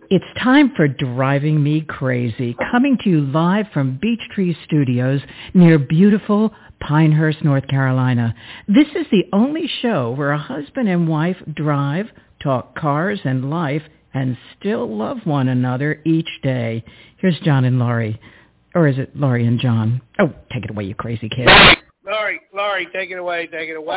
It's time for Driving Me Crazy, coming to you live from Beech Tree Studios near beautiful Pinehurst, North Carolina. This is the only show where a husband and wife drive, talk cars and life, and still love one another each day. Here's John and Laurie. Or is it Laurie and John? Oh, take it away, you crazy kid. Laurie, take it away.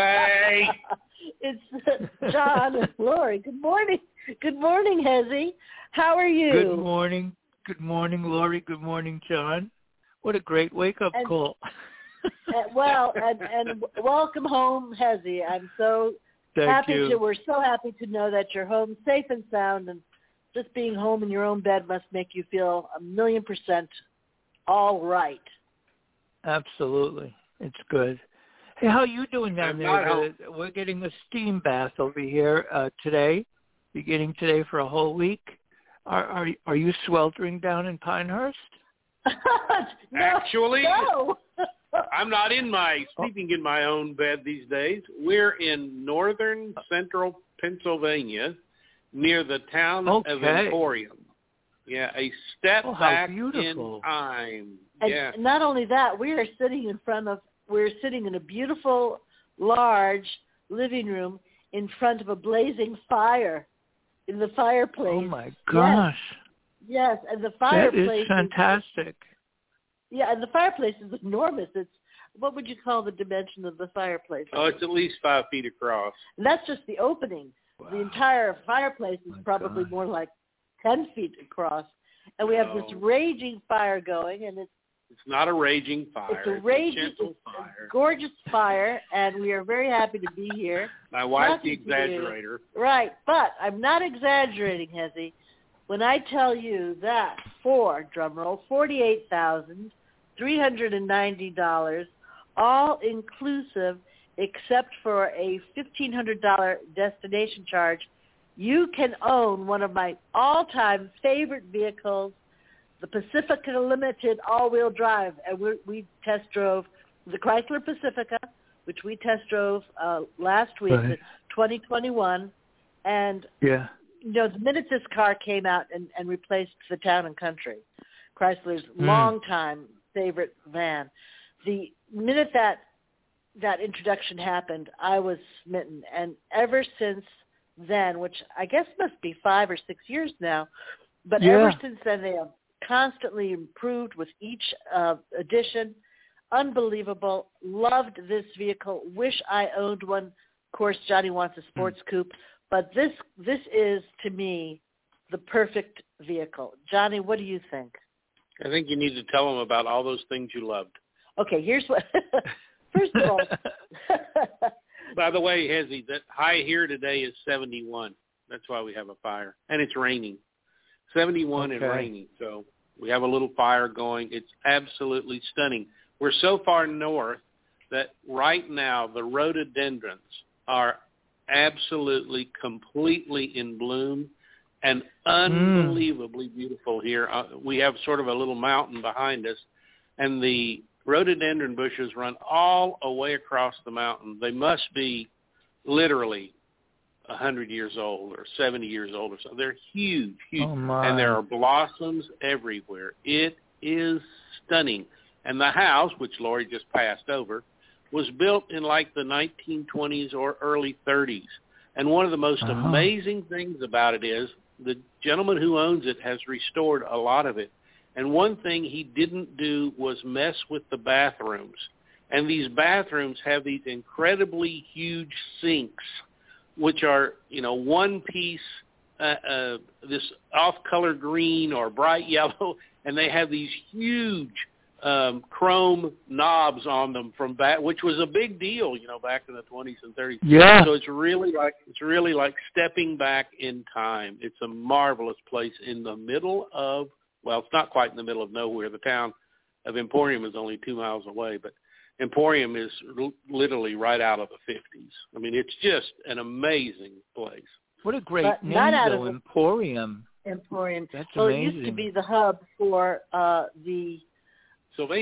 It's John and Laurie. Good morning. Good morning, Hezzy. How are you? Good morning. Good morning, Laurie. Good morning, John. What a great wake-up call. And welcome home, Hezzy. I'm so Thank you. We're so happy to know that you're home safe and sound, and just being home in your own bed must make you feel 1,000,000% all right. Absolutely. It's good. Hey, how are you doing down there? We're getting a steam bath over here today, beginning today for a whole week. Are you sweltering down in Pinehurst? No, Actually, no. I'm not sleeping in my own bed these days. We're in northern central Pennsylvania near the town of Emporium. Yeah, a step back in time. And not only that, we're sitting in a beautiful, large living room in front of a blazing fire in the fireplace. Oh, my gosh. Yes, and the fireplace that is fantastic. And the fireplace is enormous. What would you call the dimension of the fireplace? Oh, it's at least 5 feet across. And that's just the opening. Wow. The entire fireplace is probably more like 10 feet across. And we have this raging fire going, and it's not a raging fire. It's a gorgeous fire, and we are very happy to be here. My wife's the exaggerator. Right, but I'm not exaggerating, Hezzy, when I tell you that for, drumroll, $48,390, all inclusive, except for a $1,500 destination charge, you can own one of my all-time favorite vehicles, the Pacifica Limited all-wheel drive. And we test drove the Chrysler Pacifica, which we test drove last week, 2021. And the minute this car came out and replaced the Town and Country, Chrysler's longtime favorite van, the minute that introduction happened, I was smitten. And ever since then, which I guess must be 5 or 6 years now, but ever since then they have constantly improved with each edition. Unbelievable. Loved this vehicle. Wish I owned one. Of course, Johnny wants a sports coupe, but this is, to me, the perfect vehicle. Johnny, what do you think? I think you need to tell them about all those things you loved. Okay, here's what. First of all. By the way, Hezzy, that high here today is 71. That's why we have a fire. And it's raining. 71 and raining. So we have a little fire going. It's absolutely stunning. We're so far north that right now the rhododendrons are absolutely, completely in bloom and unbelievably beautiful here. We have sort of a little mountain behind us, and the rhododendron bushes run all the way across the mountain. They must be literally 100 years old or 70 years old or so. They're huge, and there are blossoms everywhere. It is stunning. And the house, which Laurie just passed over, was built in like the 1920s or early 30s. And one of the most amazing things about it is the gentleman who owns it has restored a lot of it. And one thing he didn't do was mess with the bathrooms. And these bathrooms have these incredibly huge sinks, which are, one piece, this off-color green or bright yellow, and they have these huge chrome knobs on them which was a big deal, back in the 20s and 30s. Yeah. So it's really like stepping back in time. It's a marvelous place in the middle of, well, it's not quite in the middle of nowhere. The town of Emporium is only 2 miles away, but Emporium is literally right out of the 50s. I mean, it's just an amazing place. What a great name, though, Emporium. Emporium. That's amazing. It used to be the hub for the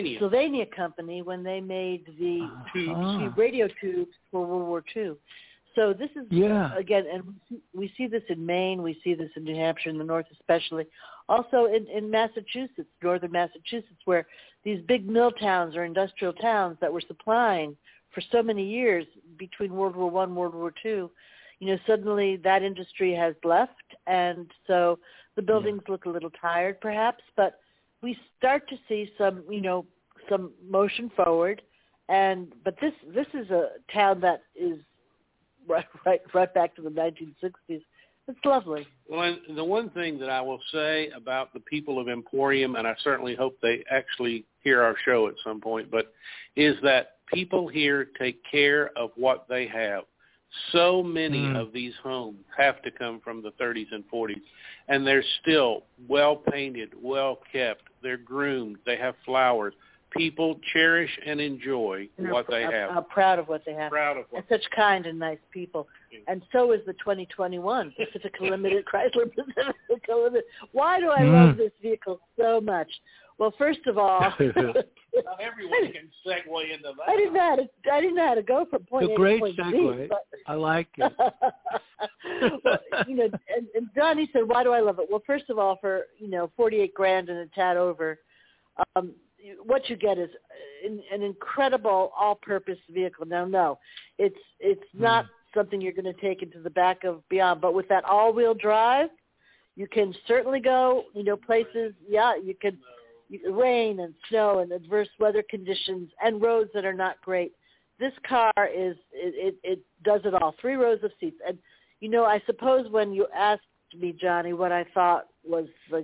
Sylvania Company when they made the radio tubes for World War II. So this is, again, and we see this in Maine, we see this in New Hampshire, in the north especially, also in Massachusetts, northern Massachusetts, where these big mill towns or industrial towns that were supplying for so many years between World War I and World War II, suddenly that industry has left, and so the buildings look a little tired perhaps, but we start to see some motion forward, but this is a town that is right back to the 1960s. It's lovely. Well, and the one thing that I will say about the people of Emporium, and I certainly hope they actually hear our show at some point, but is that people here take care of what they have. So many of these homes have to come from the 30s and 40s, and they're still well-painted, well-kept. They're groomed. They have flowers. People cherish and enjoy what they have. Are proud of what they have. Proud of what. And such kind and nice people. And so is the 2021 Pacifica Limited, Chrysler Pacifica Limited. Why do I love this vehicle so much? Well, first of all, not everyone can segue into that. I didn't know how to go from point A to point B. It's a great segue. I like it. Well, and Johnny said, "Why do I love it?" Well, first of all, for $48,000 and a tad over, what you get is an incredible all-purpose vehicle. Now, no, it's not something you're going to take into the back of Beyond, but with that all-wheel drive, you can certainly go, places. Yeah, you can rain and snow and adverse weather conditions and roads that are not great. This car it does it all. 3 rows of seats, and I suppose when you asked me, Johnny, what I thought was the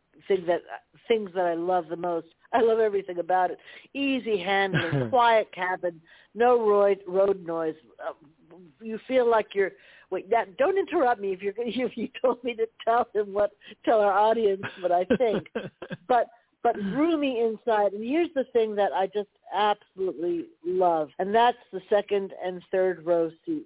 things that I love the most. I love everything about it. Easy handling, quiet cabin, no road noise. You feel like you're. Wait, don't interrupt me if you told me to tell our audience what I think. But roomy inside. And here's the thing that I just absolutely love, and that's the second and third row seats.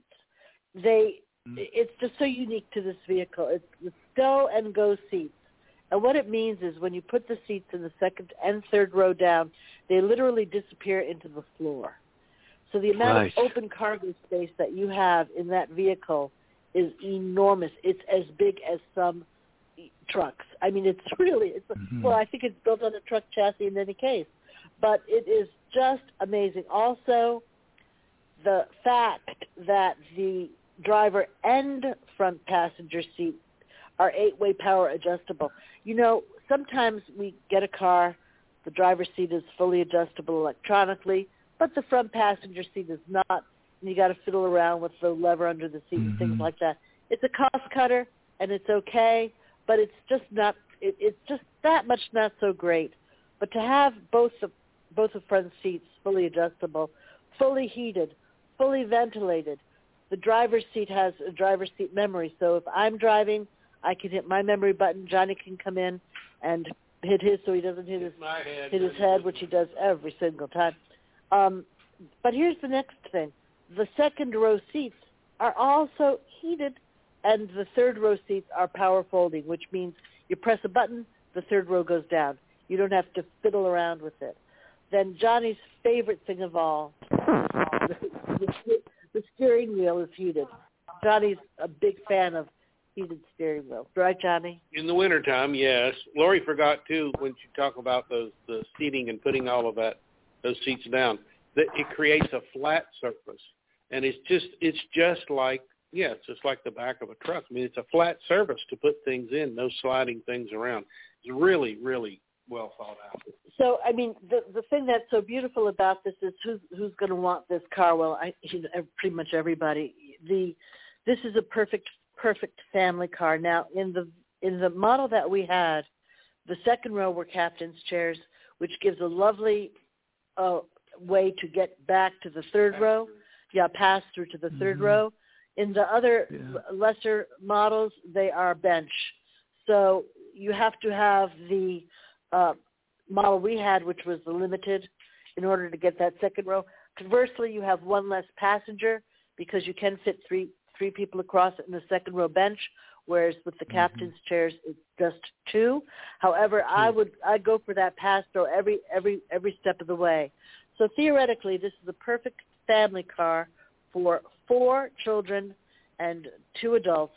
It's just so unique to this vehicle. It's the stow and go seats. And what it means is when you put the seats in the second and third row down, they literally disappear into the floor. So the amount of open cargo space that you have in that vehicle is enormous. It's as big as some trucks. I mean, well, I think it's built on a truck chassis in any case. But it is just amazing. Also, the fact that the driver and front passenger seat are 8-way power adjustable. Sometimes we get a car, the driver's seat is fully adjustable electronically, but the front passenger seat is not, and you got to fiddle around with the lever under the seat and things like that. It's a cost cutter, and it's okay, but it's just not. It's just that much not so great. But to have both the front seats fully adjustable, fully heated, fully ventilated, the driver's seat has a driver's seat memory. So if I'm driving, I can hit my memory button. Johnny can come in and hit his so he doesn't hit his head, which he does every single time. But here's the next thing. The second row seats are also heated, and the third row seats are power folding, which means you press a button, the third row goes down. You don't have to fiddle around with it. Then Johnny's favorite thing of all, the steering wheel is heated. Johnny's a big fan of heated steering wheel. Right, Johnny? In the wintertime, yes. Lori forgot, too, when she talked about the seating and putting all of those seats down, that it creates a flat surface. And it's just like the back of a truck. I mean, it's a flat surface to put things in, no sliding things around. It's really, really well thought out. So, I mean, the thing that's so beautiful about this is who's going to want this car? Well, pretty much everybody. This is a perfect family car. Now, in the model that we had, the second row were captain's chairs, which gives a lovely way to get back to the third row. Yeah, pass through to the third row. In the other lesser models, they are bench. So you have to have the model we had, which was the limited, in order to get that second row. Conversely, you have one less passenger because you can fit three people across it in the second row bench, whereas with the captain's chairs, it's just 2. However, I go for that pass throw every step of the way. So theoretically, this is the perfect family car for 4 children and 2 adults.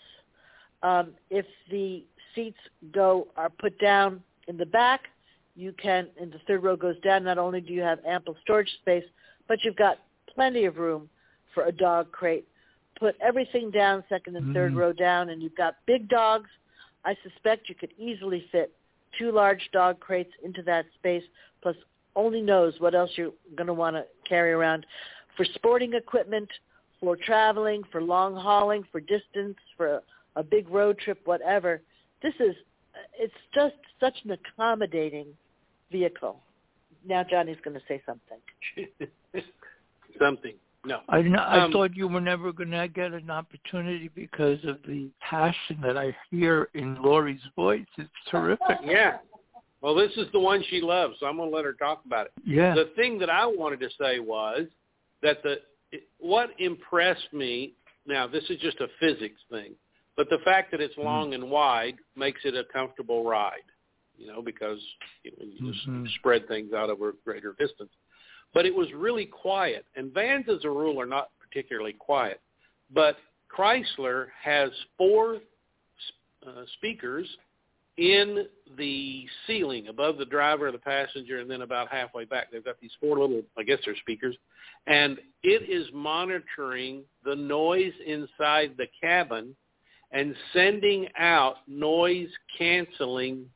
If the seats are put down in the back, you can, and the third row goes down, not only do you have ample storage space, but you've got plenty of room for a dog crate. Put everything down, second and third row down, and you've got big dogs. I suspect you could easily fit 2 large dog crates into that space, plus only knows what else you're going to want to carry around for sporting equipment, for traveling, for long hauling, for distance, for a big road trip, whatever. It's just such an accommodating vehicle. Now Johnny's going to say something. Something. No. I thought you were never going to get an opportunity because of the passion that I hear in Lori's voice. It's terrific. Yeah. Well, this is the one she loves, so I'm going to let her talk about it. Yeah. The thing that I wanted to say was that what impressed me, now this is just a physics thing, but the fact that it's long and wide makes it a comfortable ride, because you just spread things out over a greater distance. But it was really quiet. And vans, as a rule, are not particularly quiet. But Chrysler has 4 speakers in the ceiling above the driver or the passenger, and then about halfway back. They've got these 4 little, I guess they're speakers. And it is monitoring the noise inside the cabin and sending out noise-canceling,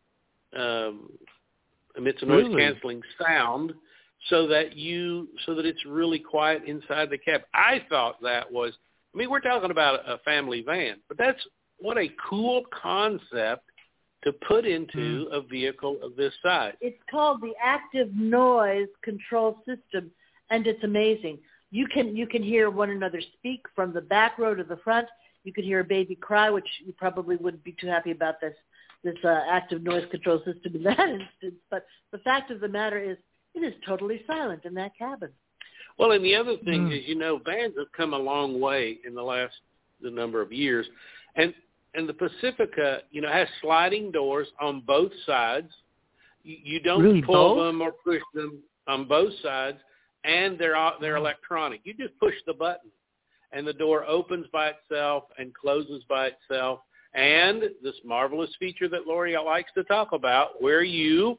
emits a noise-canceling sound, so that it's really quiet inside the cab. I thought that was, we're talking about a family van, but what a cool concept to put into a vehicle of this size. It's called the Active Noise Control System, and it's amazing. You can hear one another speak from the back row to the front. You can hear a baby cry, which you probably wouldn't be too happy about this active noise control system in that instance. But the fact of the matter is, it is totally silent in that cabin. Well, and the other thing is, vans have come a long way in the number of years. And the Pacifica, has sliding doors on both sides. You don't really pull both? them or push them on both sides, and they're electronic. You just push the button, and the door opens by itself and closes by itself. And this marvelous feature that Lori likes to talk about, where you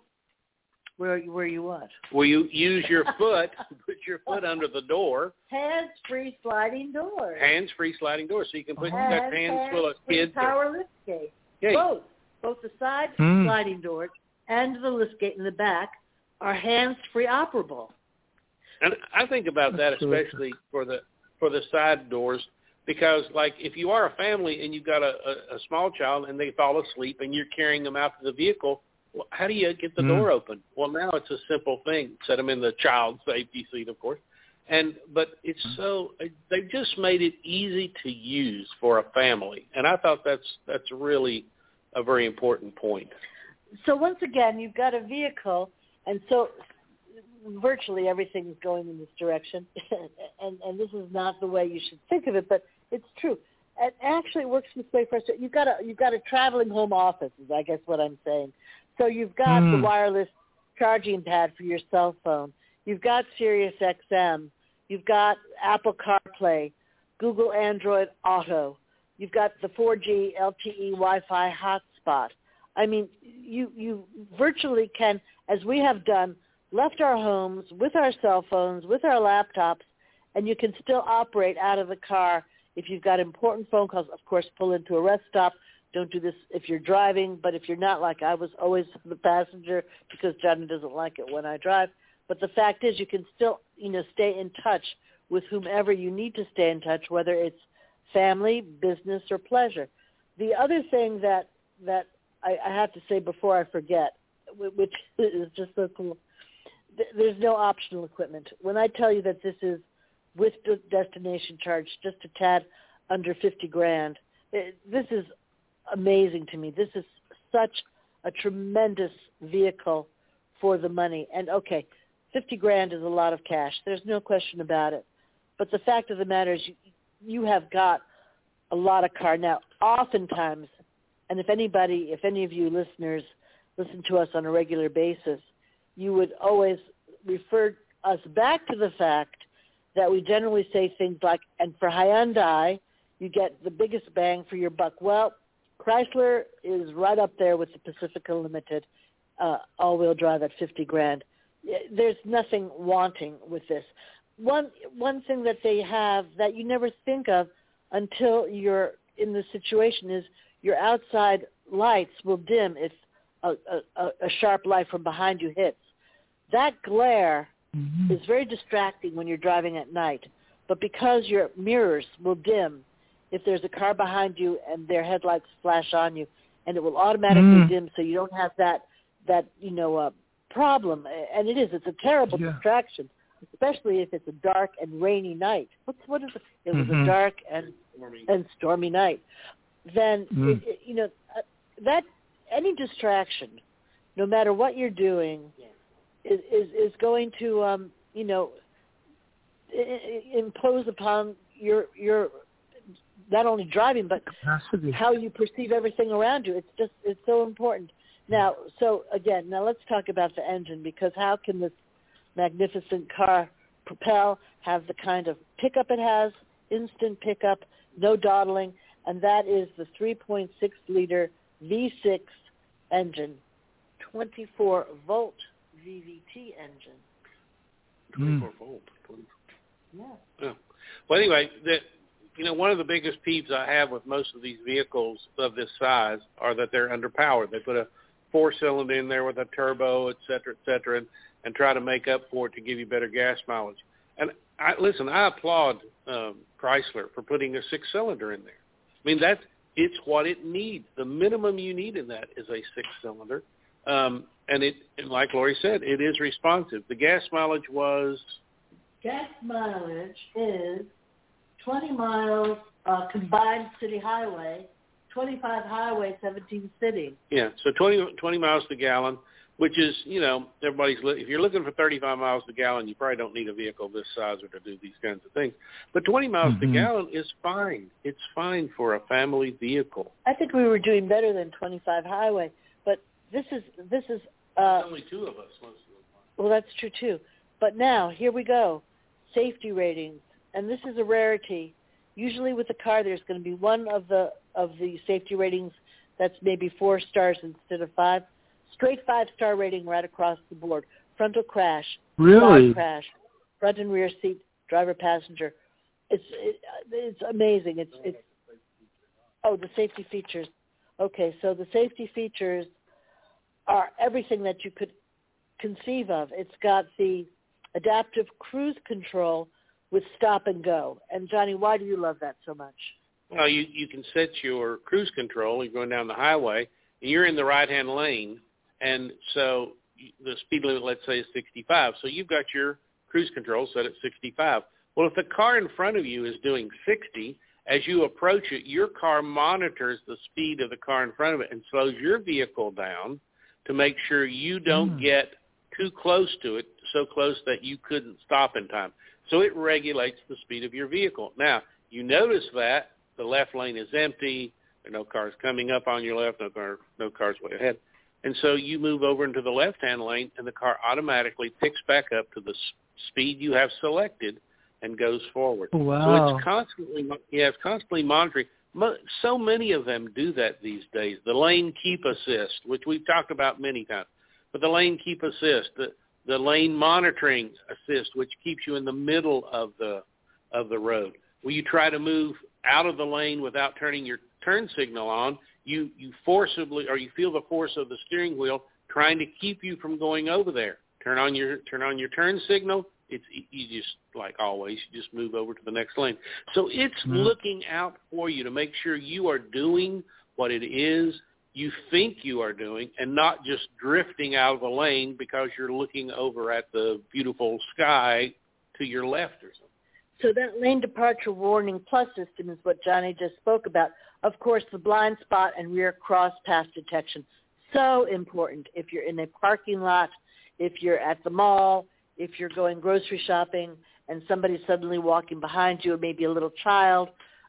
what? Where you use your foot, put your foot under the door. Hands-free sliding doors. Hands-free sliding doors, so you can put that hands full of kids. Power liftgate. Yeah. Both the side sliding doors and the liftgate in the back are hands-free operable. And I think about that especially for the side doors, because like if you are a family and you've got a small child and they fall asleep and you're carrying them out to the vehicle, well, how do you get the door open? Well, now it's a simple thing. Set them in the child safety seat, of course. But it's they've just made it easy to use for a family. And I thought that's really a very important point. So once again, you've got a vehicle, and so virtually everything is going in this direction. and this is not the way you should think of it, but it's true. It actually works this way for us. You've got a traveling home office, is I guess what I'm saying. So you've got the wireless charging pad for your cell phone. You've got Sirius XM. You've got Apple CarPlay, Google Android Auto. You've got the 4G LTE Wi-Fi hotspot. I mean, you virtually can, as we have done, left our homes with our cell phones, with our laptops, and you can still operate out of the car. If you've got important phone calls, of course, pull into a rest stop. Don't do this if you're driving, but if you're not, like I was always the passenger because Johnny doesn't like it when I drive. But the fact is you can still, stay in touch with whomever you need to stay in touch, whether it's family, business, or pleasure. The other thing that I have to say before I forget, which is just so cool, there's no optional equipment. When I tell you that this is with the destination charge, just a tad under $50,000, this is amazing to me. This is such a tremendous vehicle for the money. And okay, $50,000 is a lot of cash. There's no question about it. But the fact of the matter is you have got a lot of car. Now, oftentimes, and if any of you listeners listen to us on a regular basis, you would always refer us back to the fact that we generally say things like, and for Hyundai, you get the biggest bang for your buck. Well, Chrysler is right up there with the Pacifica Limited all-wheel drive at $50,000. There's nothing wanting with this. One thing that they have that you never think of until you're in the situation is your outside lights will dim if a sharp light from behind you hits. That glare is very distracting when you're driving at night. But because your mirrors will dim if there's a car behind you and their headlights flash on you, and it will automatically dim, so you don't have that problem. And it's a terrible distraction, especially if it's a dark and rainy night. What is it? It was a dark and stormy night. Then that any distraction, no matter what you're doing, is going to impose upon your not only driving but capacity. How you perceive everything around you. It's so important. Now let's talk about the engine, because how can this magnificent car Propel have the kind of pickup it has, instant pickup, no dawdling, and that is the 3.6-liter V6 engine, 24-volt VVT engine. 24-volt. Yeah. Well, anyway, one of the biggest peeves I have with most of these vehicles of this size are that they're underpowered. They put a 4-cylinder in there with a turbo, et cetera, and try to make up for it to give you better gas mileage. And I applaud Chrysler for putting a 6-cylinder in there. I mean, it's what it needs. The minimum you need in that is a 6-cylinder. And like Lori said, it is responsive. The gas mileage is 20 miles combined city highway, 25 highway, 17 city. Yeah, so 20 miles to gallon, which is, if you're looking for 35 miles to gallon, you probably don't need a vehicle this size or to do these kinds of things. But 20 miles to gallon is fine. It's fine for a family vehicle. I think we were doing better than 25 highway, but this is only two of us most of the time. Well, that's true too. But now, here we go. Safety ratings. And this is a rarity. Usually with a car, there's going to be one of the safety ratings that's maybe 4 stars instead of 5. Straight 5-star rating right across the board. Frontal crash, side crash, front and rear seat, driver passenger. It's amazing. It's the safety features. Okay, so the safety features are everything that you could conceive of. It's got the adaptive cruise control with stop and go. And Johnny, why do you love that so much? Well, you can set your cruise control. You're going down the highway, and you're in the right-hand lane, and so the speed limit, let's say, is 65. So you've got your cruise control set at 65. Well, if the car in front of you is doing 60, as you approach it, your car monitors the speed of the car in front of it and slows your vehicle down to make sure you don't get too close to it, so close that you couldn't stop in time. So it regulates the speed of your vehicle. Now, you notice that the left lane is empty. There are no cars coming up on your left, no cars way ahead. And so you move over into the left-hand lane, and the car automatically picks back up to the speed you have selected and goes forward. Wow. So it's constantly monitoring. So many of them do that these days. The lane keep assist, which we've talked about many times. But the lane keep assist, the lane monitoring assist, which keeps you in the middle of the road. When you try to move out of the lane without turning your turn signal on, you forcibly, or you feel the force of the steering wheel trying to keep you from going over there. Turn on your turn signal. You just, like always, you just move over to the next lane. So it's looking out for you to make sure you are doing what it is you think you are doing and not just drifting out of the lane because you're looking over at the beautiful sky to your left or something. So that lane departure warning plus system is what Johnny just spoke about. Of course, the blind spot and rear cross path detection, so important if you're in a parking lot, if you're at the mall, if you're going grocery shopping and somebody's suddenly walking behind you, or maybe a little child,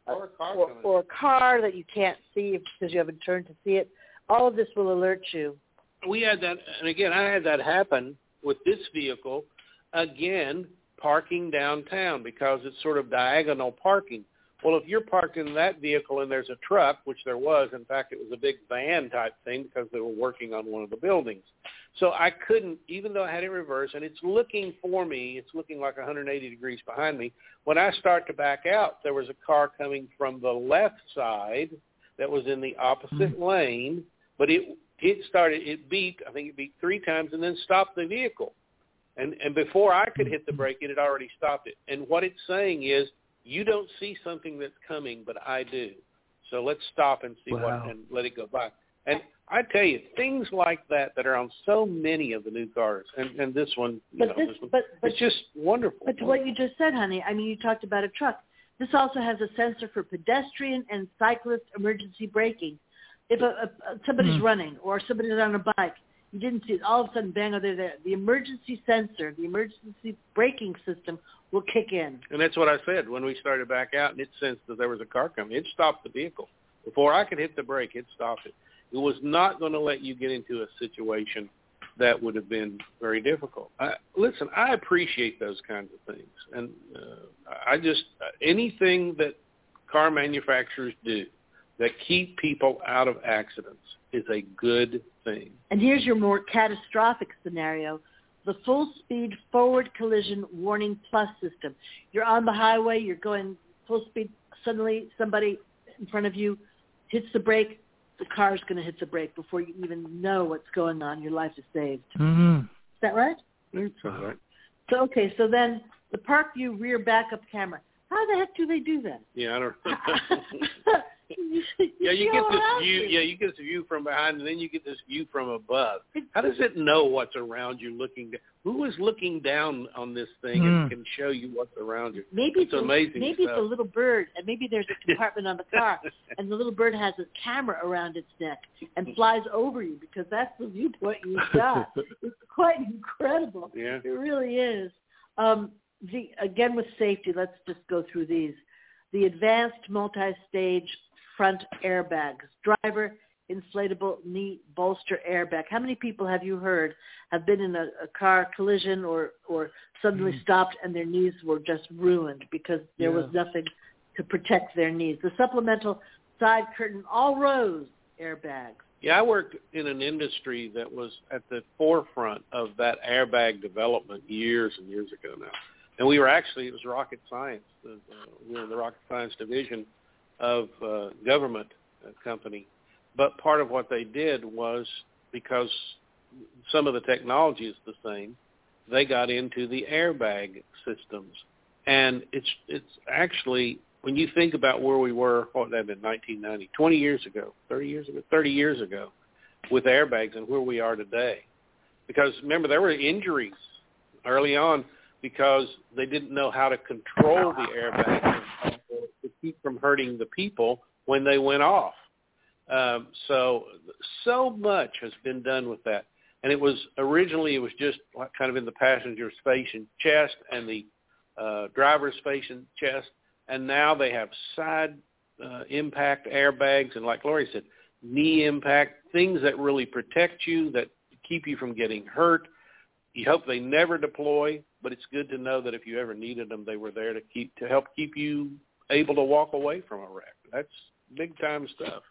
or a car that you can't see because you haven't turned to see it. All of this will alert you. We had that, and again, I had that happen with this vehicle. Again, parking downtown because it's sort of diagonal parking. Well, if you're parked in that vehicle and there's a truck, which there was, in fact, it was a big van type thing because they were working on one of the buildings. So I couldn't, even though I had it reversed, and it's looking for me, it's looking like 180 degrees behind me. When I start to back out, there was a car coming from the left side that was in the opposite lane, but it beeped, I think it beeped 3 times and then stopped the vehicle. And before I could hit the brake, it had already stopped it. And what it's saying is, you don't see something that's coming, but I do. So let's stop and see what, and let it go by. And I tell you, things like that are on so many of the new cars, and this one, it's just wonderful. But to what you just said, honey, I mean, you talked about a truck. This also has a sensor for pedestrian and cyclist emergency braking. If somebody's running or somebody's on a bike, you didn't see it, all of a sudden, bang, they're there. The emergency sensor, the emergency braking system will kick in. And that's what I said when we started back out, and it sensed that there was a car coming. It stopped the vehicle. Before I could hit the brake, it stopped it. It was not going to let you get into a situation that would have been very difficult. Listen, I appreciate those kinds of things. And I just, anything that car manufacturers do that keep people out of accidents is a good thing. And here's your more catastrophic scenario. The Full Speed Forward Collision Warning Plus system. You're on the highway, you're going full speed, suddenly somebody in front of you hits the brake, the car's going to hit the brake before you even know what's going on. Your life is saved. Mm-hmm. Is that right? That's all right. So, okay, so then the Park View rear backup camera. How the heck do they do that? Yeah, I don't know. you get this view. Yeah, you get this view from behind, and then you get this view from above. How does it know what's around you? Who is looking down on this thing and can show you what's around you? Maybe it's amazing. Maybe stuff. it's a little bird, and maybe there's a compartment on the car, and the little bird has a camera around its neck and flies over you because that's the viewpoint you've got. It's quite incredible. Yeah, it really is. Again, with safety, let's just go through these. The advanced multi-stage front airbags, driver inflatable knee bolster airbag. How many people have you heard have been in a car collision or suddenly stopped and their knees were just ruined because there was nothing to protect their knees? The supplemental side curtain all rose airbags. Yeah, I worked in an industry that was at the forefront of that airbag development years and years ago now. And we were actually, it was rocket science. We were in the rocket science division of government company. But part of what they did was, because some of the technology is the same, they got into the airbag systems. And it's actually, when you think about where we were, what would that have been, 1990, 20 years ago, 30 years ago, with airbags and where we are today. Because remember, there were injuries early on because they didn't know how to control the airbags to keep from hurting the people when they went off. So much has been done with that. And it was just kind of in the passenger space and chest and the driver's space and chest. And now they have side impact airbags and, like Lori said, knee impact, things that really protect you, that keep you from getting hurt. You hope they never deploy, but it's good to know that if you ever needed them, they were there to help keep you able to walk away from a wreck. That's big time stuff.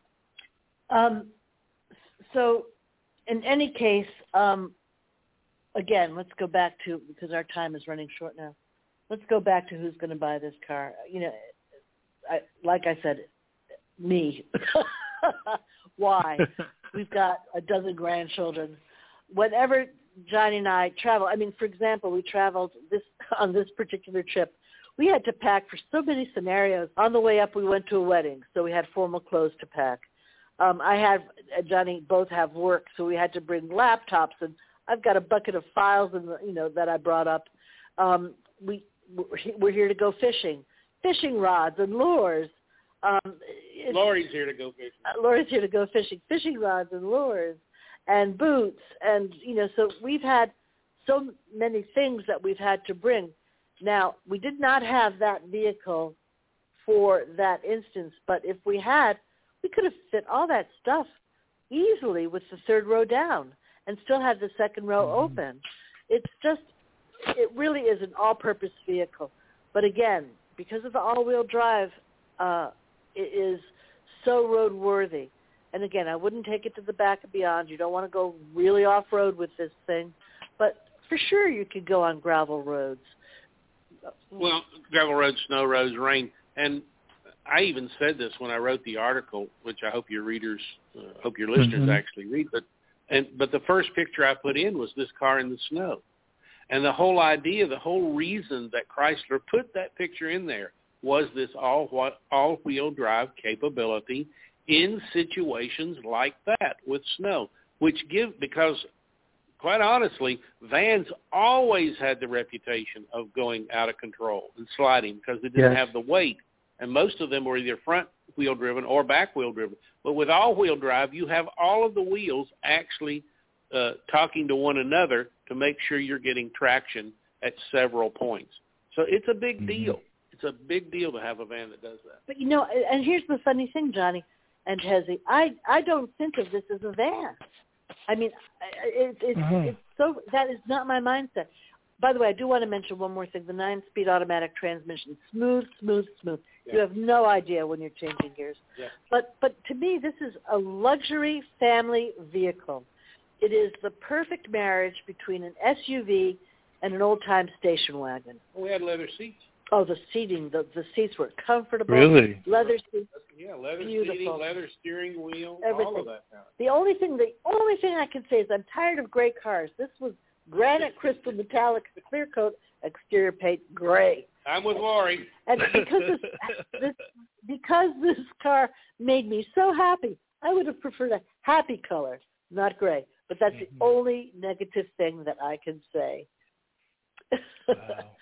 So in any case, again, let's go back to, because our time is running short now, let's go back to who's going to buy this car. You know, like I said, me. Why? We've got a dozen grandchildren. Whenever Johnny and I travel, I mean, for example, we traveled on this particular trip. We had to pack for so many scenarios. On the way up, we went to a wedding, so we had formal clothes to pack. I had Johnny both have work, so we had to bring laptops, and I've got a bucket of files that I brought up. We're here to go fishing rods and lures. Lori's here to go fishing. Lori's here to go fishing rods and lures and boots, and so we've had so many things that we've had to bring. Now, we did not have that vehicle for that instance, but if we had, we could have fit all that stuff easily with the third row down and still have the second row open. It's just it really is an all-purpose vehicle. But again, because of the all-wheel drive, it is so roadworthy. And again, I wouldn't take it to the back and beyond. You don't want to go really off-road with this thing. But for sure you could go on gravel roads. Well, gravel roads, snow roads, rain. And I even said this when I wrote the article, which I hope your readers, hope your listeners actually read. But the first picture I put in was this car in the snow. And the whole idea, the whole reason that Chrysler put that picture in there was this all-wheel drive capability in situations like that with snow, because quite honestly, vans always had the reputation of going out of control and sliding because they didn't have the weight. And most of them were either front-wheel driven or back-wheel driven. But with all-wheel drive, you have all of the wheels actually talking to one another to make sure you're getting traction at several points. So it's a big deal. It's a big deal to have a van that does that. But, and here's the funny thing, Johnny and Hezi, I don't think of this as a van. I mean, it's so, that is not my mindset. By the way, I do want to mention one more thing. The 9-speed automatic transmission, smooth. Yeah. You have no idea when you're changing gears. Yeah. But to me, this is a luxury family vehicle. It is the perfect marriage between an SUV and an old-time station wagon. We had leather seats. Oh, the seating, the seats were comfortable. Really? Leather seats. Yeah, leather beautiful. seating, leather steering wheel, everything. all of that. The only thing I can say is I'm tired of gray cars. This was granite crystal metallic clear coat, exterior paint gray. I'm with Lori. And because this car made me so happy, I would have preferred a happy color, not gray. But that's the only negative thing that I can say. Wow.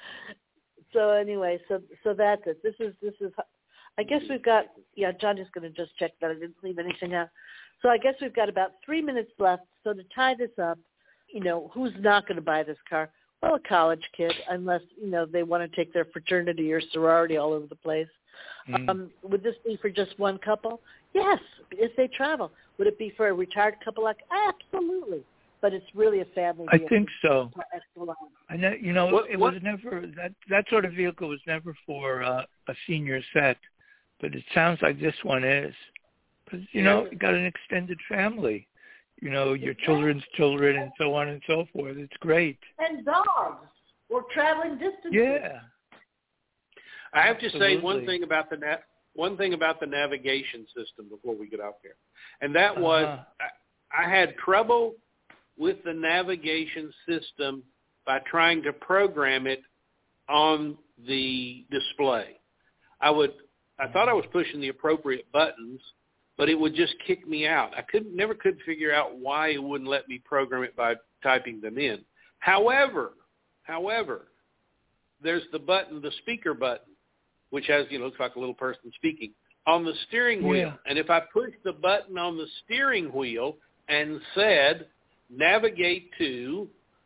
So anyway, so that's it. This is. I guess we've got. Yeah, Johnny's going to just check that I didn't leave anything out. So I guess we've got about 3 minutes left. So to tie this up, who's not going to buy this car? Well, a college kid, unless they want to take their fraternity or sorority all over the place. Would this be for just one couple? Yes, if they travel. Would it be for a retired couple? Absolutely. But it's really a family vehicle. I think so. I know, it was never that sort of vehicle was never for a senior set, but it sounds like this one is, because you got an extended family, your children's children and so on and so forth. It's great. And dogs. We're traveling distances. Yeah. I have to say one thing about the navigation system before we get out there, and that was I had trouble with the navigation system by trying to program it on the display. I thought I was pushing the appropriate buttons, but it would just kick me out. I never could figure out why it wouldn't let me program it by typing them in. However, there's the speaker button, which has, looks like a little person speaking, on the steering wheel. And if I push the button on the steering wheel and said, navigate to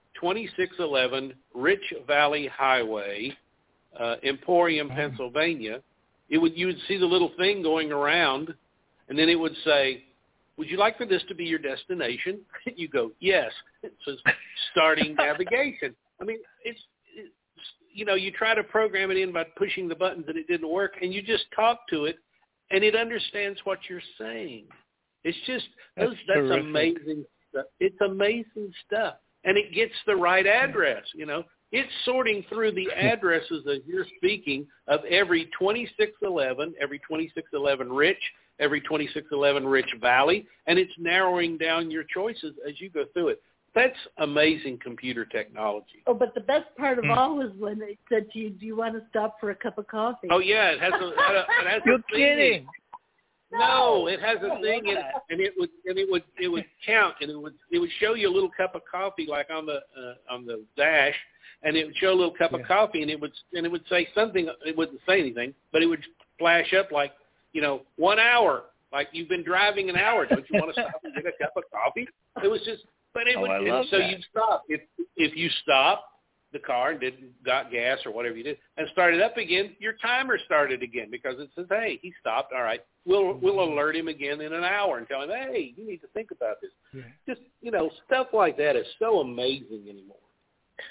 2611 Rich Valley Highway, Emporium, Pennsylvania, you would see the little thing going around, and then it would say, would you like for this to be your destination? You go, yes. It says starting navigation. I mean, it's you try to program it in by pushing the buttons and it didn't work, and you just talk to it, and it understands what you're saying. It's just, that's amazing. It's amazing stuff, and it gets the right address. It's sorting through the addresses as you're speaking of every 2611, every 2611 Rich, every 2611 Rich Valley, and it's narrowing down your choices as you go through it. That's amazing computer technology. Oh, but the best part of all was when it said to you, "Do you want to stop for a cup of coffee?" Oh yeah, it has You're kidding. No, it has a thing in it, and it would count, and it would show you a little cup of coffee like on the dash, and it would show a little cup of coffee, and it would say something. It wouldn't say anything, but it would flash up like 1 hour, like you've been driving an hour. Don't you want to stop and get a cup of coffee? It was just, but it would. And so you'd stop if you stop the car and got gas or whatever you did and started up again, your timer started again because it says, hey, he stopped. All right. We'll alert him again in an hour and tell him, hey, you need to think about this. Yeah. Just, stuff like that is so amazing anymore.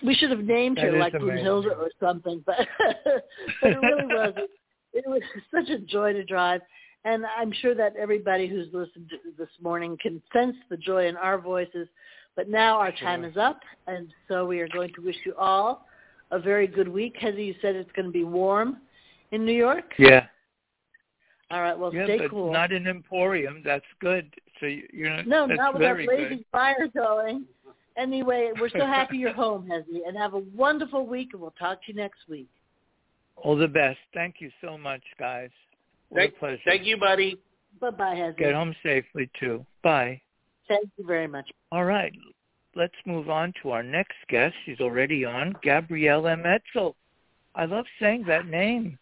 We should have named her like Brunhilde or something, but it really was. It was such a joy to drive. And I'm sure that everybody who's listened to this morning can sense the joy in our voices. But now our time is up, and so we are going to wish you all a very good week. Hezi, you said it's going to be warm in New York? Yeah. All right, well, stay cool. Not an emporium. That's good. So you're No, that's not with that blazing good. fire going. Anyway, we're so happy you're home, Hezi, and have a wonderful week, and we'll talk to you next week. All the best. Thank you so much, guys. What a pleasure. Thank you, buddy. Bye-bye, Hezi. Get home safely, too. Bye. Thank you very much. All right. Let's move on to our next guest. She's already on, Gabrielle M. Etzel. I love saying that name.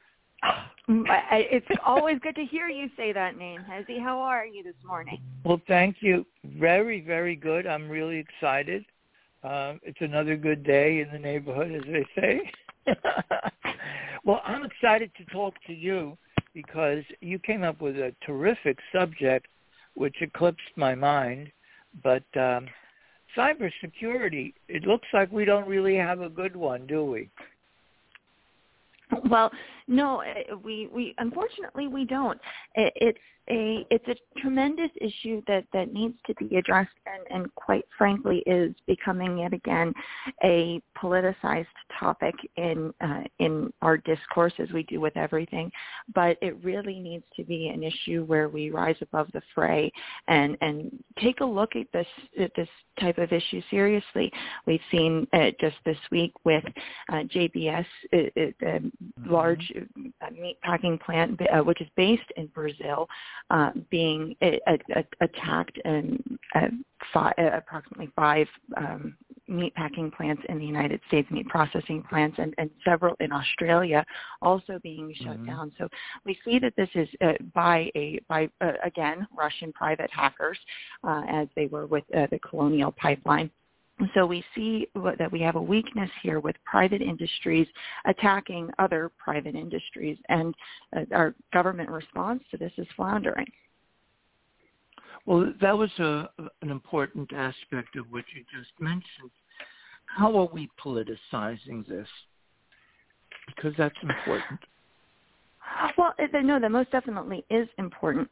It's always good to hear you say that name, Hezi. How are you this morning? Well, thank you. Very, very good. I'm really excited. It's another good day in the neighborhood, as they say. Well, I'm excited to talk to you because you came up with a terrific subject which eclipsed my mind. But cybersecurity, it looks like we don't really have a good one, do we? Well, no, we unfortunately we don't. It's a tremendous issue that needs to be addressed, and quite frankly is becoming yet again a politicized topic in our discourse, as we do with everything. But it really needs to be an issue where we rise above the fray and take a look at this type of issue seriously. We've seen just this week with JBS, large meat packing plant, which is based in Brazil, being attacked, and approximately 5 meat packing plants in the United States, meat processing plants, and several in Australia also being shut down. So we see that this is by again, Russian private hackers, as they were with the Colonial Pipeline. So we see that we have a weakness here with private industries attacking other private industries, and our government response to this is floundering. Well, that was an important aspect of what you just mentioned. How are we politicizing this? Because that's important. Well, no, that most definitely is important.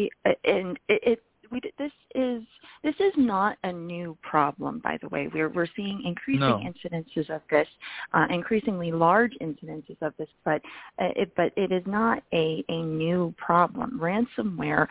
This is not a new problem, by the way. We're seeing increasing incidences of this, increasingly large incidences of this, but it is not a new problem. Ransomware,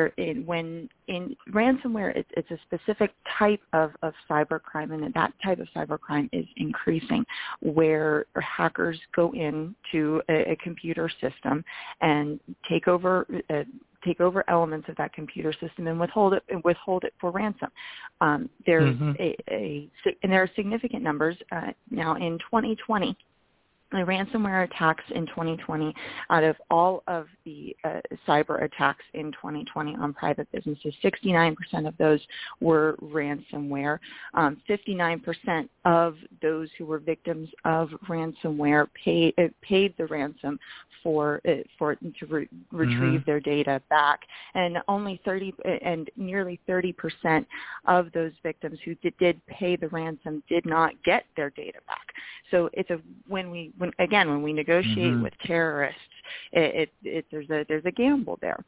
ransomware, it's a specific type of cybercrime, and that type of cybercrime is increasing, where hackers go into a computer system and take over elements of that computer system and withhold it for ransom. There's and there are significant numbers now in 2020. The ransomware attacks in 2020, out of all of the cyber attacks in 2020 on private businesses, 69% of those were ransomware. 59% of those who were victims of ransomware paid the ransom to retrieve their data back, and nearly 30% of those victims who did pay the ransom did not get their data back. So when we negotiate with terrorists, there's a gamble there.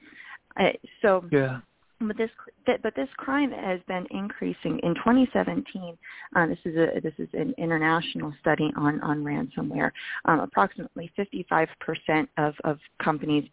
But this crime has been increasing. In 2017, this is an international study on ransomware. Approximately 55% of companies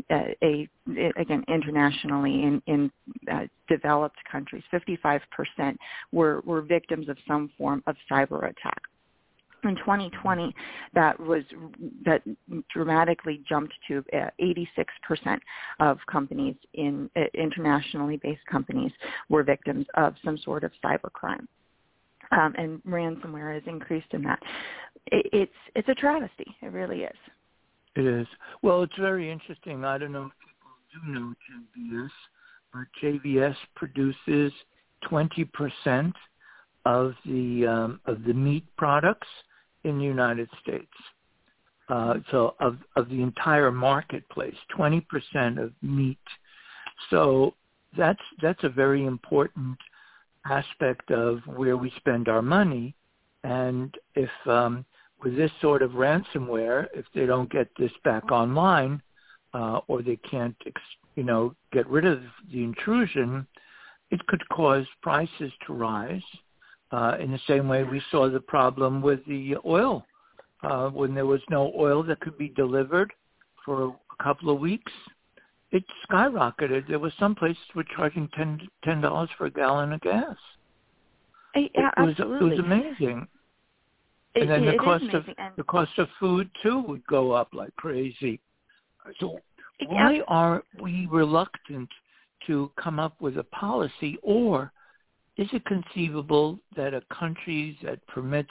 internationally in developed countries, 55% were victims of some form of cyber attack. In 2020, that dramatically jumped to 86% of companies internationally based companies were victims of some sort of cybercrime, and ransomware has increased in that. It's a travesty. It really is. It is. Well, it's very interesting. I don't know if people do know JBS, but JBS produces 20% of the meat products in the United States. So of the entire marketplace, 20% of meat. So that's a very important aspect of where we spend our money. And if with this sort of ransomware, if they don't get this back online, or they can't, get rid of the intrusion, it could cause prices to rise. In the same way we saw the problem with the oil. When there was no oil that could be delivered for a couple of weeks, it skyrocketed. There was some places were charging $10 for a gallon of gas. Yeah, absolutely. It was amazing. And then the cost of food too would go up like crazy. So why are we reluctant to come up with a policy, or is it conceivable that a country that permits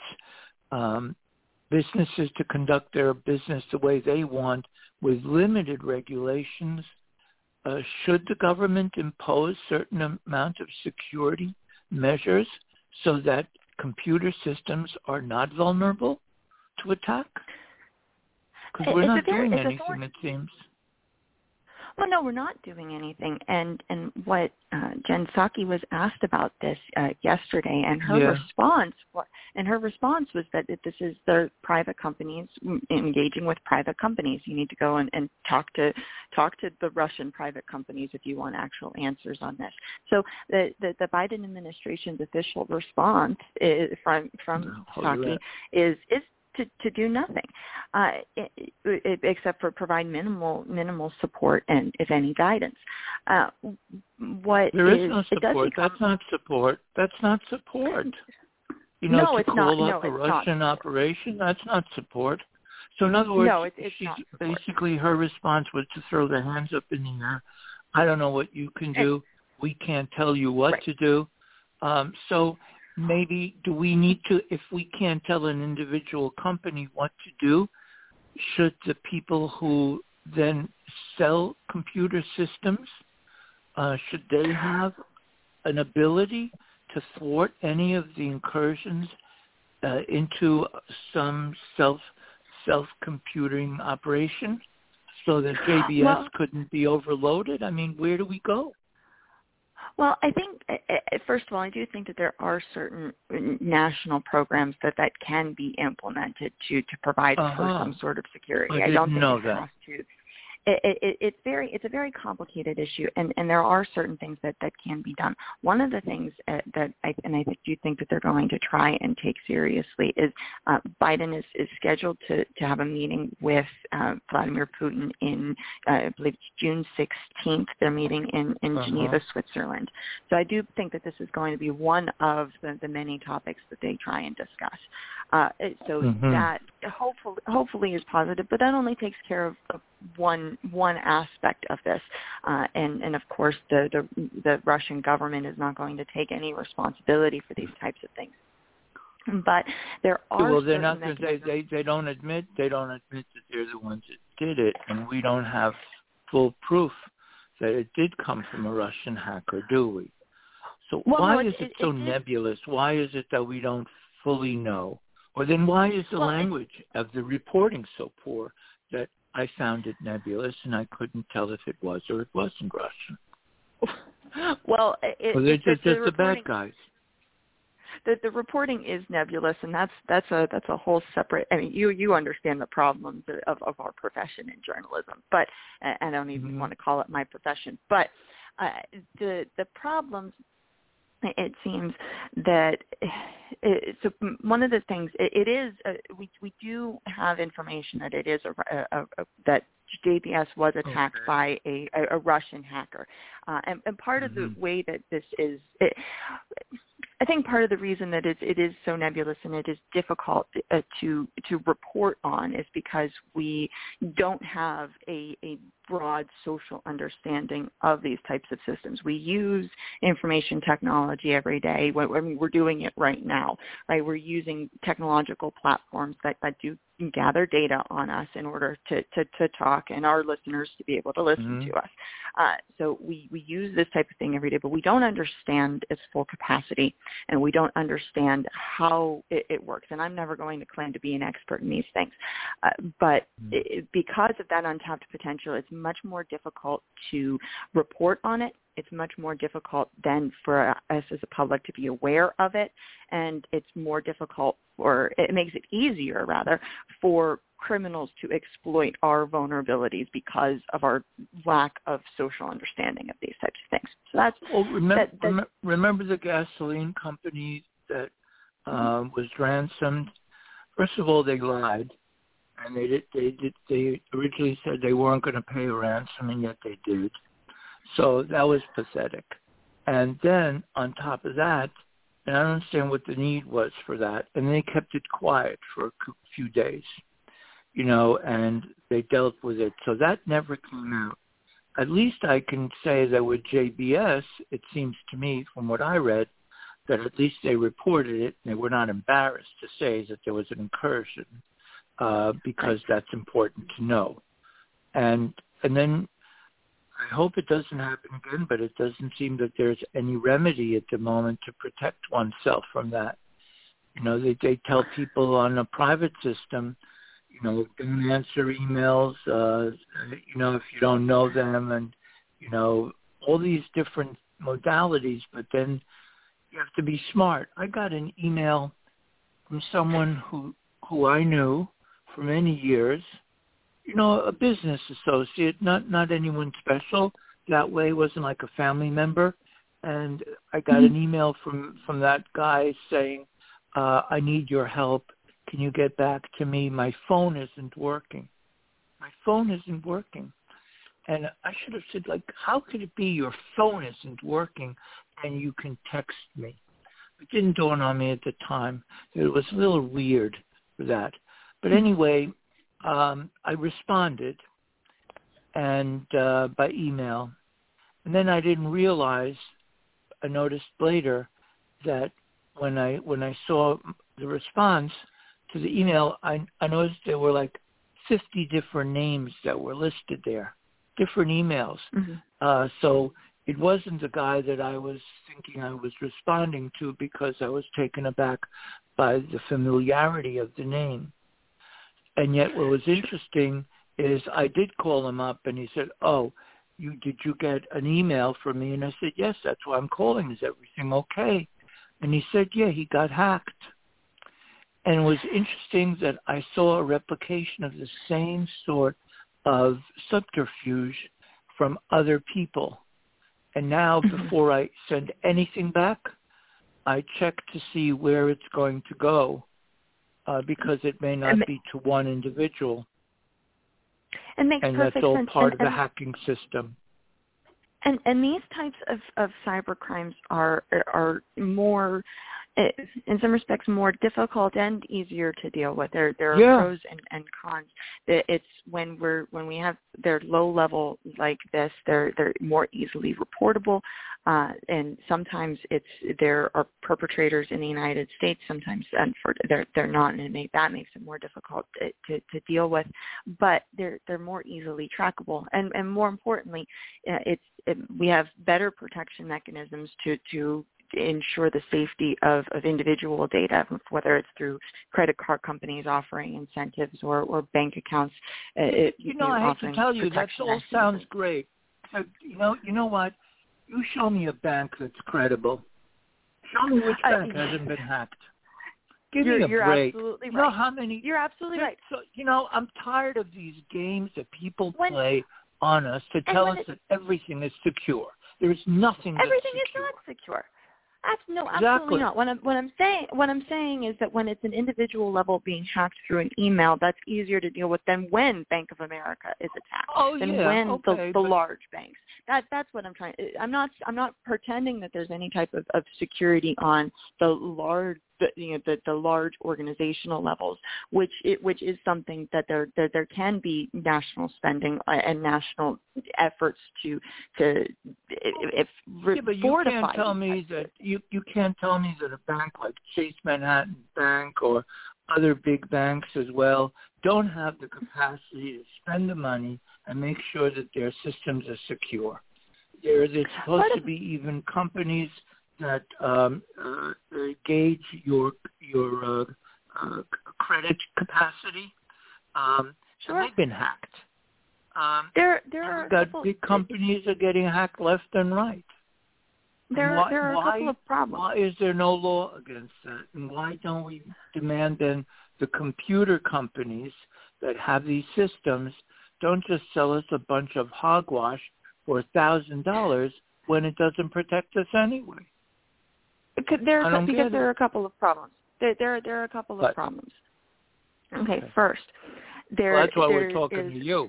businesses to conduct their business the way they want with limited regulations, should the government impose certain amount of security measures so that computer systems are not vulnerable to attack? Because we're not doing anything, it seems. Well, no, we're not doing anything. And what Jen Psaki was asked about this yesterday, and her response was that this is the private companies engaging with private companies. You need to go and talk to the Russian private companies if you want actual answers on this. So the Biden administration's official response from Psaki is to do nothing, except for provide minimal support and, if any, guidance. There is no support. That's not support. That's not support. No, it's not. To call up a Russian operation, that's not support. So in other words, basically her response was to throw their hands up in the air. I don't know what you can do. We can't tell you what to do. So maybe do we need to, if we can't tell an individual company what to do, should the people who then sell computer systems, should they have an ability to thwart any of the incursions into some self-computing operation so that JBS couldn't be overloaded? I mean, where do we go? Well, I think, first of all, I do think that there are certain national programs that can be implemented to provide for some sort of security. I don't think it has to. It's a very complicated issue, and there are certain things that can be done. One of the things that I do think that they're going to try and take seriously is Biden is scheduled to have a meeting with Vladimir Putin in, I believe it's June 16th. They're meeting in Geneva, Switzerland. So I do think that this is going to be one of the many topics that they try and discuss. That hopefully is positive, but that only takes care of one aspect of this, and of course the Russian government is not going to take any responsibility for these types of things. But there are they're not. They don't admit that they're the ones that did it, and we don't have full proof that it did come from a Russian hacker, do we? So why is it so nebulous? Why is it that we don't fully know? Or then why is the language of the reporting so poor that I found it nebulous and I couldn't tell if it was or it wasn't Russian? Well, they're just the bad guys. The reporting is nebulous, and that's a whole separate. I mean, you understand the problems of our profession in journalism, but I don't even want to call it my profession. But the problems. It seems that so one of the things it is we do have information that it is that JBS was attacked by a Russian hacker, and part of the way that this is, I think part of the reason that it is so nebulous and it is difficult to report on is because we don't have a broad social understanding of these types of systems. We use information technology every day. I mean, we're doing it right now, right? We're using technological platforms that do gather data on us in order to talk and our listeners to be able to listen to us. So we use this type of thing every day, but we don't understand its full capacity, and we don't understand how it works. And I'm never going to claim to be an expert in these things. But because of that untapped potential, it's much more difficult to report on it. It's much more difficult then for us as a public to be aware of it, and it's more difficult or it makes it easier, rather, for criminals to exploit our vulnerabilities because of our lack of social understanding of these types of things. So that's remember the gasoline company that was ransomed. First of all, they lied, and they originally said they weren't going to pay a ransom, and yet they did. So that was pathetic. And then on top of that, and I don't understand what the need was for that, and they kept it quiet for a few days, and they dealt with it. So that never came out. At least I can say that with JBS, it seems to me, from what I read, that at least they reported it, and they were not embarrassed to say that there was an incursion, because that's important to know. And then I hope it doesn't happen again, but it doesn't seem that there's any remedy at the moment to protect oneself from that. They tell people on a private system, don't answer emails, if you don't know them, and, all these different modalities, but then you have to be smart. I got an email from someone who I knew for many years, a business associate, not anyone special. That way, it wasn't like a family member. And I got an email from that guy saying, I need your help. Can you get back to me? My phone isn't working. My phone isn't working. And I should have said, how could it be your phone isn't working and you can text me? It didn't dawn on me at the time. It was a little weird for that. But anyway, I responded and by email. And then I didn't realize, I noticed later that when I saw the response to the email, I noticed there were 50 different names that were listed there, different emails. Mm-hmm. So it wasn't the guy that I was thinking I was responding to, because I was taken aback by the familiarity of the name. And yet what was interesting is I did call him up, and he said, did you get an email from me? And I said, yes, that's why I'm calling. Is everything okay? And he said, yeah, he got hacked. And it was interesting that I saw a replication of the same sort of subterfuge from other people. And now, before I send anything back, I check to see where it's going to go, because it may not be to one individual. And that's all part of the hacking system. And these types of cyber crimes are more, in some respects, more difficult and easier to deal with. There are pros and cons. It's when we have they're low level like this, they're more easily reportable, and sometimes there are perpetrators in the United States. Sometimes they're not, and that makes it more difficult to deal with. But they're more easily trackable, and more importantly, we have better protection mechanisms to ensure the safety of individual data, whether it's through credit card companies offering incentives or bank accounts. I have to tell you, that all sounds great. So, you know what? You show me a bank that's credible. Show me which bank hasn't been hacked. Give me a break. You're absolutely right. You know how many? You're absolutely right. So, I'm tired of these games that people play on us to tell us that everything is secure. There is nothing that's everything secure. is not secure. No, exactly. Absolutely not. What I'm saying is that when it's an individual level being hacked through an email, that's easier to deal with than when Bank of America is attacked. The large banks. That's what I'm trying. I'm not pretending that there's any type of security on the large, the large organizational levels, which is something that there can be national spending and national efforts to but you can't tell me that you can't tell me that a bank like Chase Manhattan Bank or other big banks as well don't have the capacity to spend the money and make sure that their systems are secure. There's supposed to be even companies that gauge your credit capacity. Sure. They've been hacked. There are big companies are getting hacked left and right. There are a couple of problems. Why is there no law against that? And why don't we demand then the computer companies that have these systems don't just sell us a bunch of hogwash for $1,000 when it doesn't protect us anyway? Because there are a couple of problems. There are a couple of problems. Okay, first, that's why we're talking to you.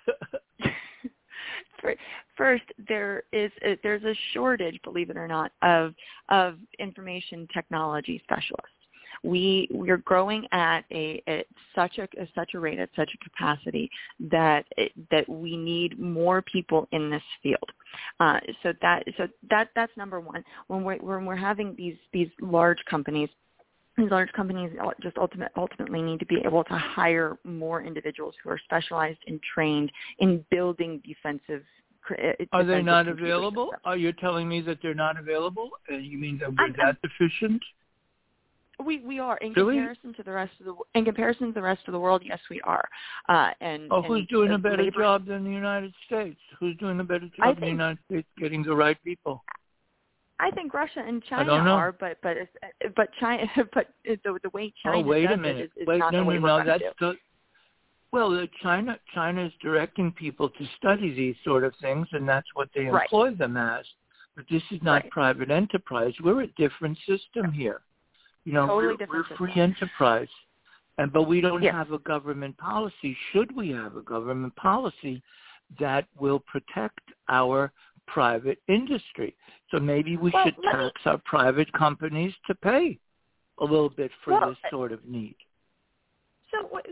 First, there's a shortage, believe it or not, of information technology specialists. We're growing at such a rate, at such a capacity that we need more people in this field. So that's number one. When we're having these large companies. These large companies just ultimately need to be able to hire more individuals who are specialized and trained in building defensive. Are they not available? Are you telling me that they're not available? You mean that we're that deficient? We are in comparison to the rest of the world. Yes, we are. Who's doing a better job than the United States? Who's doing a better job than the United States getting the right people? I think Russia and China are, but China, but the way China wait does a minute. it is not the way we're going to do. Well, China is directing people to study these sort of things, and that's what they employ them as. But this is not private enterprise. We're a different system here. We're free enterprise, but we don't have a government policy. Should we have a government policy that will protect our private industry? So maybe we should tax our private companies to pay a little bit for this sort of need. So what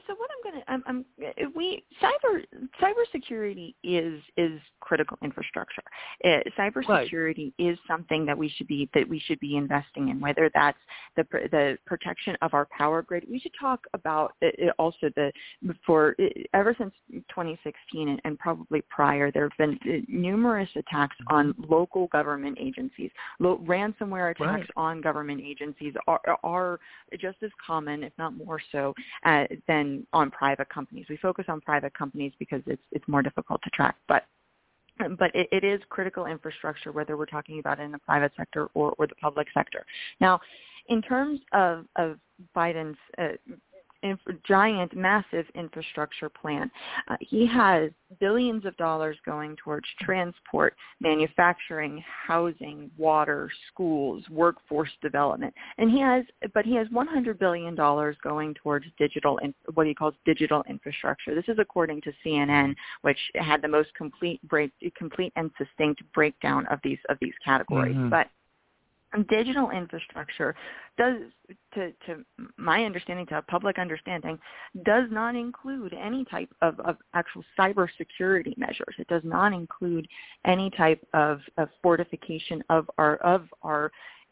cybersecurity is critical infrastructure. Cybersecurity is something that we should be investing in. Whether that's the protection of our power grid, we should talk about also ever since 2016 and probably prior, there have been numerous attacks on local government agencies. Ransomware attacks on government agencies are just as common, if not more so, than on private companies. We focus on private companies because it's more difficult to track, but it is critical infrastructure, whether we're talking about it in the private sector or the public sector. Now, in terms of Biden's giant, massive infrastructure plan, he has billions of dollars going towards transport, manufacturing, housing, water, schools, workforce development, and he has $100 billion going towards what he calls digital infrastructure. This is according to CNN, which had the most complete and succinct breakdown of these categories, but digital infrastructure does, to my understanding, to public understanding, does not include any type of actual cybersecurity measures. It does not include any type of fortification of our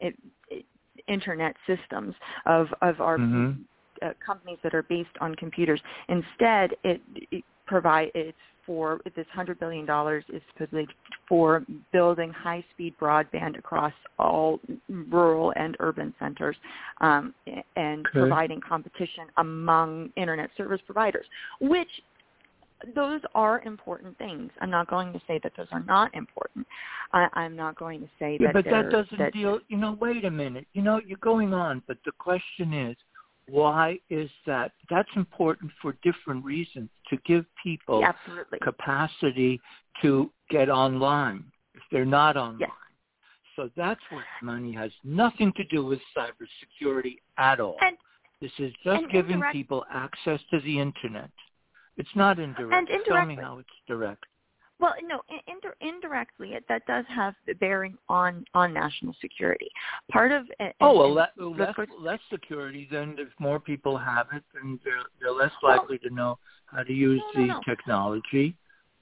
internet systems, of our companies that are based on computers. Instead, it's for this $100 billion is supposedly for building high-speed broadband across all rural and urban centers, and providing competition among internet service providers, which those are important things. I'm not going to say that those are not important. I'm not going to say that. But that doesn't deal. Wait a minute. You're going on, but the question is, why is that? That's important for different reasons, to give people capacity to get online if they're not online. Yes. So that's what money has nothing to do with cybersecurity at all. This is just giving people access to the Internet. It's not indirect. Tell me how it's direct. Well, no, indirectly, that does have bearing on national security. Part of less security. Then if more people have it, then they're less likely to know how to use the technology.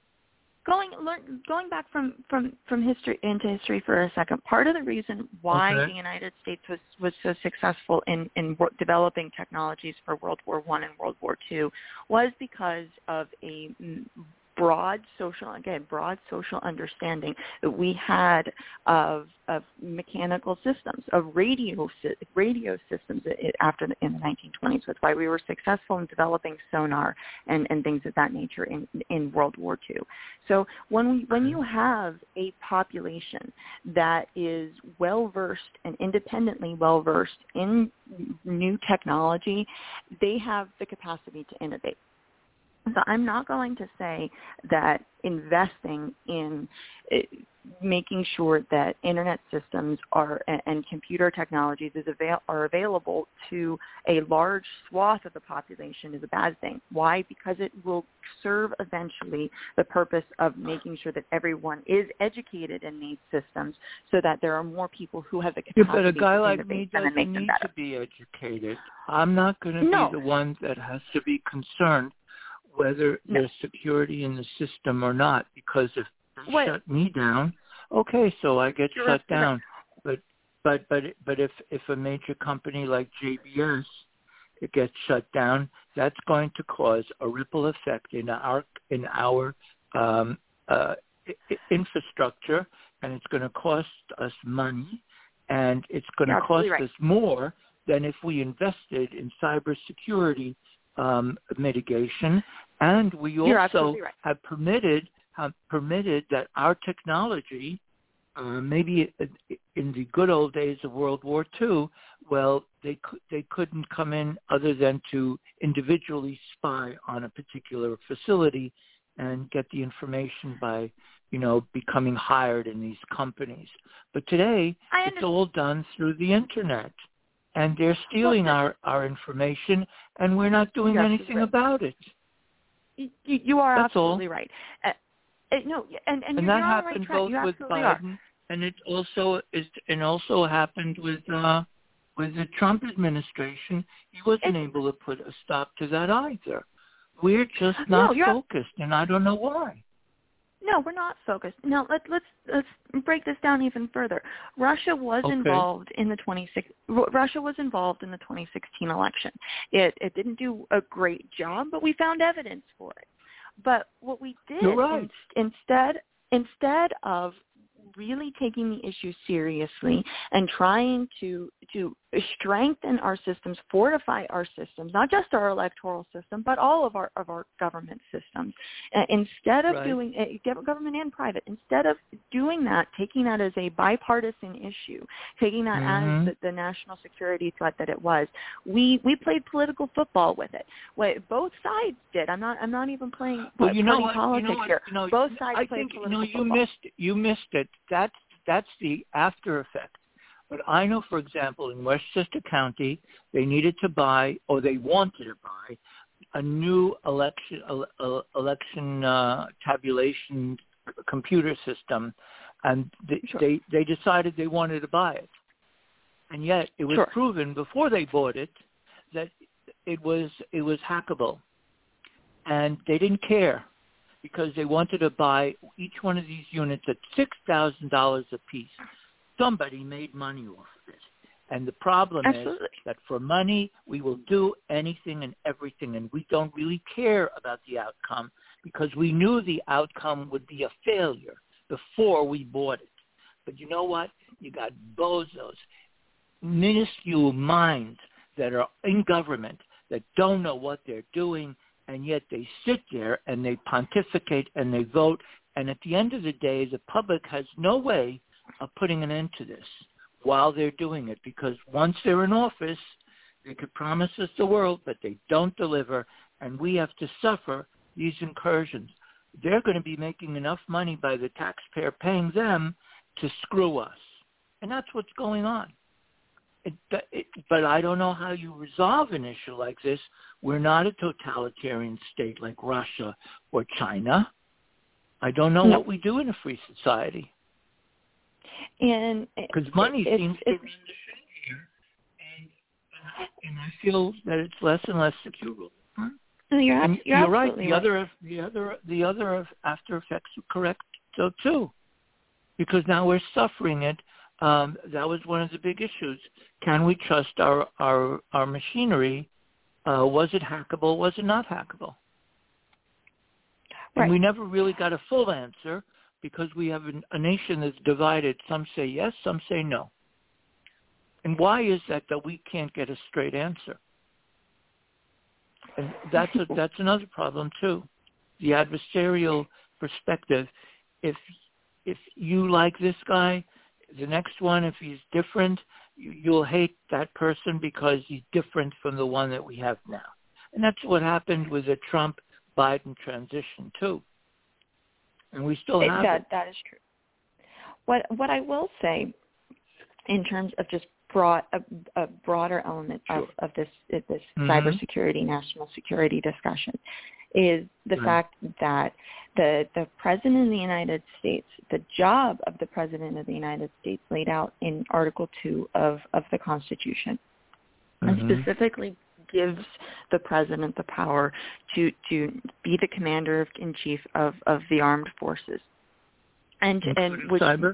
Going back from history for a second, part of the reason why the United States was so successful in developing technologies for World War I and World War II was because of a broad social understanding that we had of mechanical systems, of radio systems in the 1920s. That's why we were successful in developing sonar and things of that nature in World War II. So when you have a population that is well-versed and independently well-versed in new technology, they have the capacity to innovate. So I'm not going to say that investing in making sure that internet systems and computer technologies are available to a large swath of the population is a bad thing. Why? Because it will serve eventually the purpose of making sure that everyone is educated in these systems so that there are more people who have the capacity but a guy to like innovate me and make doesn't them need better. to be educated. I'm not going to be the one that has to be concerned whether there's security in the system or not, because if they shut me down, okay, so I get shut down. But if a major company like JBS it gets shut down, that's going to cause a ripple effect in our infrastructure, and it's going to cost us money, and it's going to cost us more than if we invested in cybersecurity mitigation, and we also have permitted that our technology, maybe in the good old days of World War II, well, they couldn't come in other than to individually spy on a particular facility and get the information by, becoming hired in these companies. But today, it's all done through the internet. And they're stealing our information, and we're not doing anything about it. You are That's absolutely all. Right. No, and that happened both with Biden, and it also happened with the Trump administration. He wasn't able to put a stop to that either. We're just not focused, and I don't know why. No, we're not focused. Now let's break this down even further. Russia was involved in the 2016 election. It didn't do a great job, but we found evidence for it. But what we did instead of really taking the issue seriously and trying to strengthen our systems, fortify our systems, not just our electoral system, but all of our government systems. Instead of doing government and private, instead of doing that, taking that as a bipartisan issue, taking that as the national security threat that it was, we played political football with it. Both sides did. I'm not even playing party politics here. Both sides played political football. You missed it. That's the after effect. But I know, for example, in Westchester County, they needed to buy, or they wanted to buy, a new election tabulation computer system, and they decided they wanted to buy it. And yet it was proven before they bought it that it was hackable, and they didn't care, because they wanted to buy each one of these units at $6,000 a piece. Somebody made money off of it. And the problem is that for money, we will do anything and everything, and we don't really care about the outcome, because we knew the outcome would be a failure before we bought it. But you know what? You got bozos, minuscule minds that are in government that don't know what they're doing, and yet they sit there and they pontificate and they vote. And at the end of the day, the public has no way of putting an end to this while they're doing it, because once they're in office, they could promise us the world, but they don't deliver, and we have to suffer these incursions. They're going to be making enough money by the taxpayer paying them to screw us. And that's what's going on. But I don't know how you resolve an issue like this. We're not a totalitarian state like Russia or China. I don't know what we do in a free society. Because money seems to run the show here, and I feel that it's less and less secure. Huh? You're right. The other after effects are correct, so too, because now we're suffering it. That was one of the big issues. Can we trust our machinery? Was it hackable? Was it not hackable? And we never really got a full answer because we have a nation that's divided. Some say yes, some say no. And why is that we can't get a straight answer? And that's another problem too. The adversarial perspective. If you like this guy, the next one, if he's different, you'll hate that person because he's different from the one that we have now. And that's what happened with the Trump-Biden transition too. And we still have it. That is true. What I will say, in terms of just a broader element of this cybersecurity, national security discussion, is the fact that the President of the United States, the job of the President of the United States laid out in Article 2 of the Constitution, and specifically gives the President the power to be the Commander-in-Chief of the armed forces. And which cyber?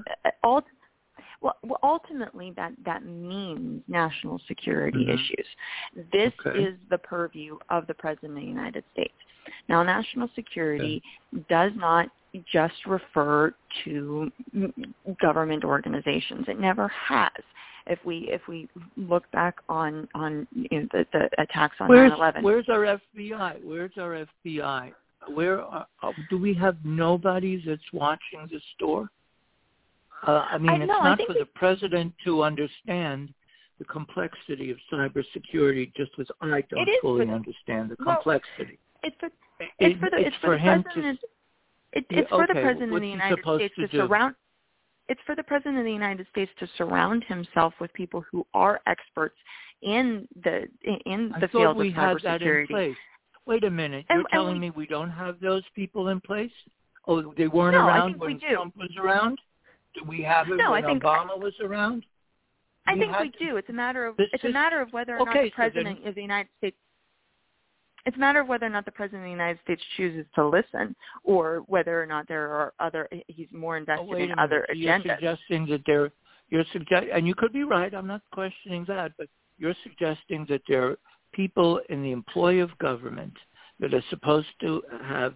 Ultimately, that means national security issues. This is the purview of the President of the United States. Now, national security does not just refer to government organizations. It never has. If we look back on the attacks on 9/11, where's our FBI? Where's our FBI? Do we have nobody that's watching the store? It's not for the president to understand the complexity of cybersecurity, just as I don't fully understand the complexity. It's for the President of the United States to surround. It's for the President of the United States to surround himself with people who are experts in the field of cybersecurity. Had that in place. Wait a minute, you're telling me we don't have those people in place? Oh, they weren't around when Trump was around? Do we have it when Obama was around? I think we do. It's a matter of whether or not the President of the United States. It's a matter of whether or not the President of the United States chooses to listen, or whether or not there are he's more invested in other agendas. You're suggesting that and you could be right. I'm not questioning that, but you're suggesting that there are people in the employ of government that are supposed to have,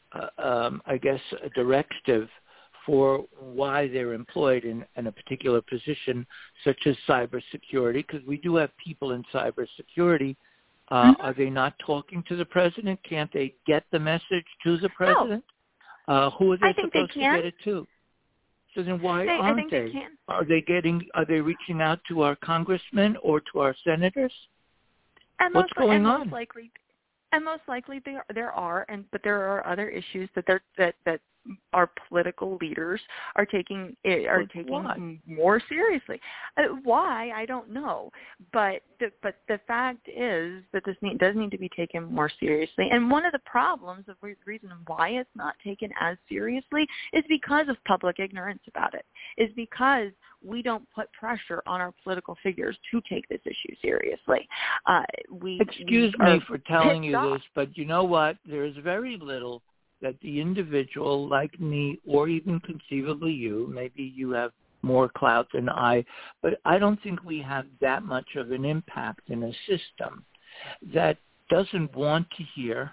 a directive for why they're employed in a particular position, such as cybersecurity, because we do have people in cybersecurity. Are they not talking to the president? Can't they get the message to the president? No. Who are they supposed to get it to? So then why aren't they? Are they reaching out to our congressmen or to our senators? What's going on? Most likely there are, but there are other issues that our political leaders are taking more seriously. Why, I don't know, but the fact is that this does need to be taken more seriously. And one of the problems, the reason why it's not taken as seriously, is because of public ignorance about it. Is because we don't put pressure on our political figures to take this issue seriously. Excuse me for telling you this, but you know what? There is very little that the individual like me, or even conceivably you, maybe you have more clout than I, but I don't think we have that much of an impact in a system that doesn't want to hear,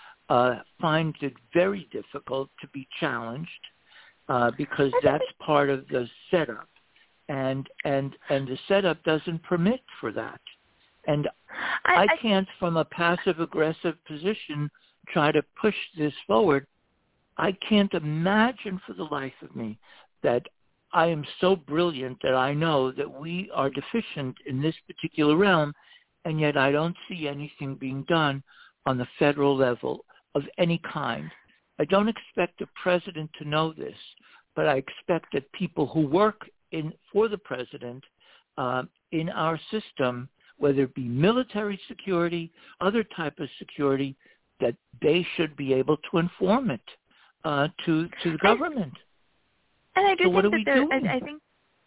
finds it very difficult to be challenged, because that's part of the setup. And the setup doesn't permit for that. And I can't, from a passive-aggressive position, try to push this forward. I can't imagine for the life of me that I am so brilliant that I know that we are deficient in this particular realm, and yet I don't see anything being done on the federal level of any kind. I don't expect the president to know this, but I expect that people who work for the president in our system, whether it be military security, other type of security, that they should be able to inform it to the government. And I do so think I think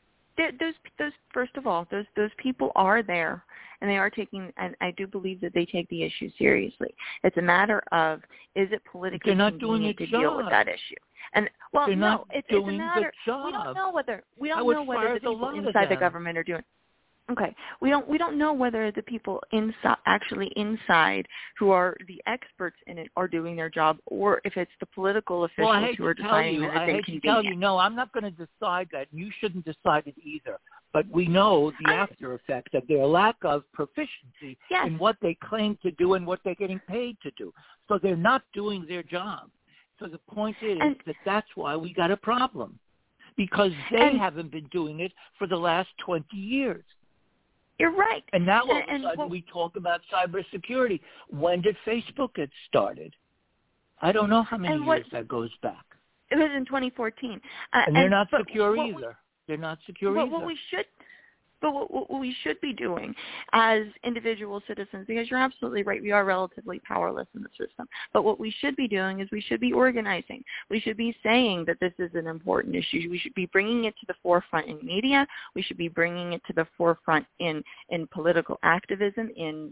those first of all, those people are there, and they are taking. And I do believe that they take the issue seriously. It's a matter of, is it politically convenient to deal with that issue? And it's a matter. We don't know whether the people inside the government are doing. Okay, we don't know whether the people inside who are the experts in it are doing their job, or if it's the political officials who are deciding that it's inconvenient. I hate to tell you, no, I'm not going to decide that. You shouldn't decide it either. But we know the after effects of their lack of proficiency in what they claim to do and what they're getting paid to do. So they're not doing their job. So the point is that's why we got a problem, because they haven't been doing it for the last 20 years. You're right. And now all of a sudden we talk about cybersecurity. When did Facebook get started? I don't know how many years that goes back. It was in 2014. And they're not secure either. They're not secure either. What we should be doing as individual citizens, because you're absolutely right, we are relatively powerless in the system. But what we should be doing is we should be organizing. We should be saying that this is an important issue. We should be bringing it to the forefront in media. We should be bringing it to the forefront in political activism, in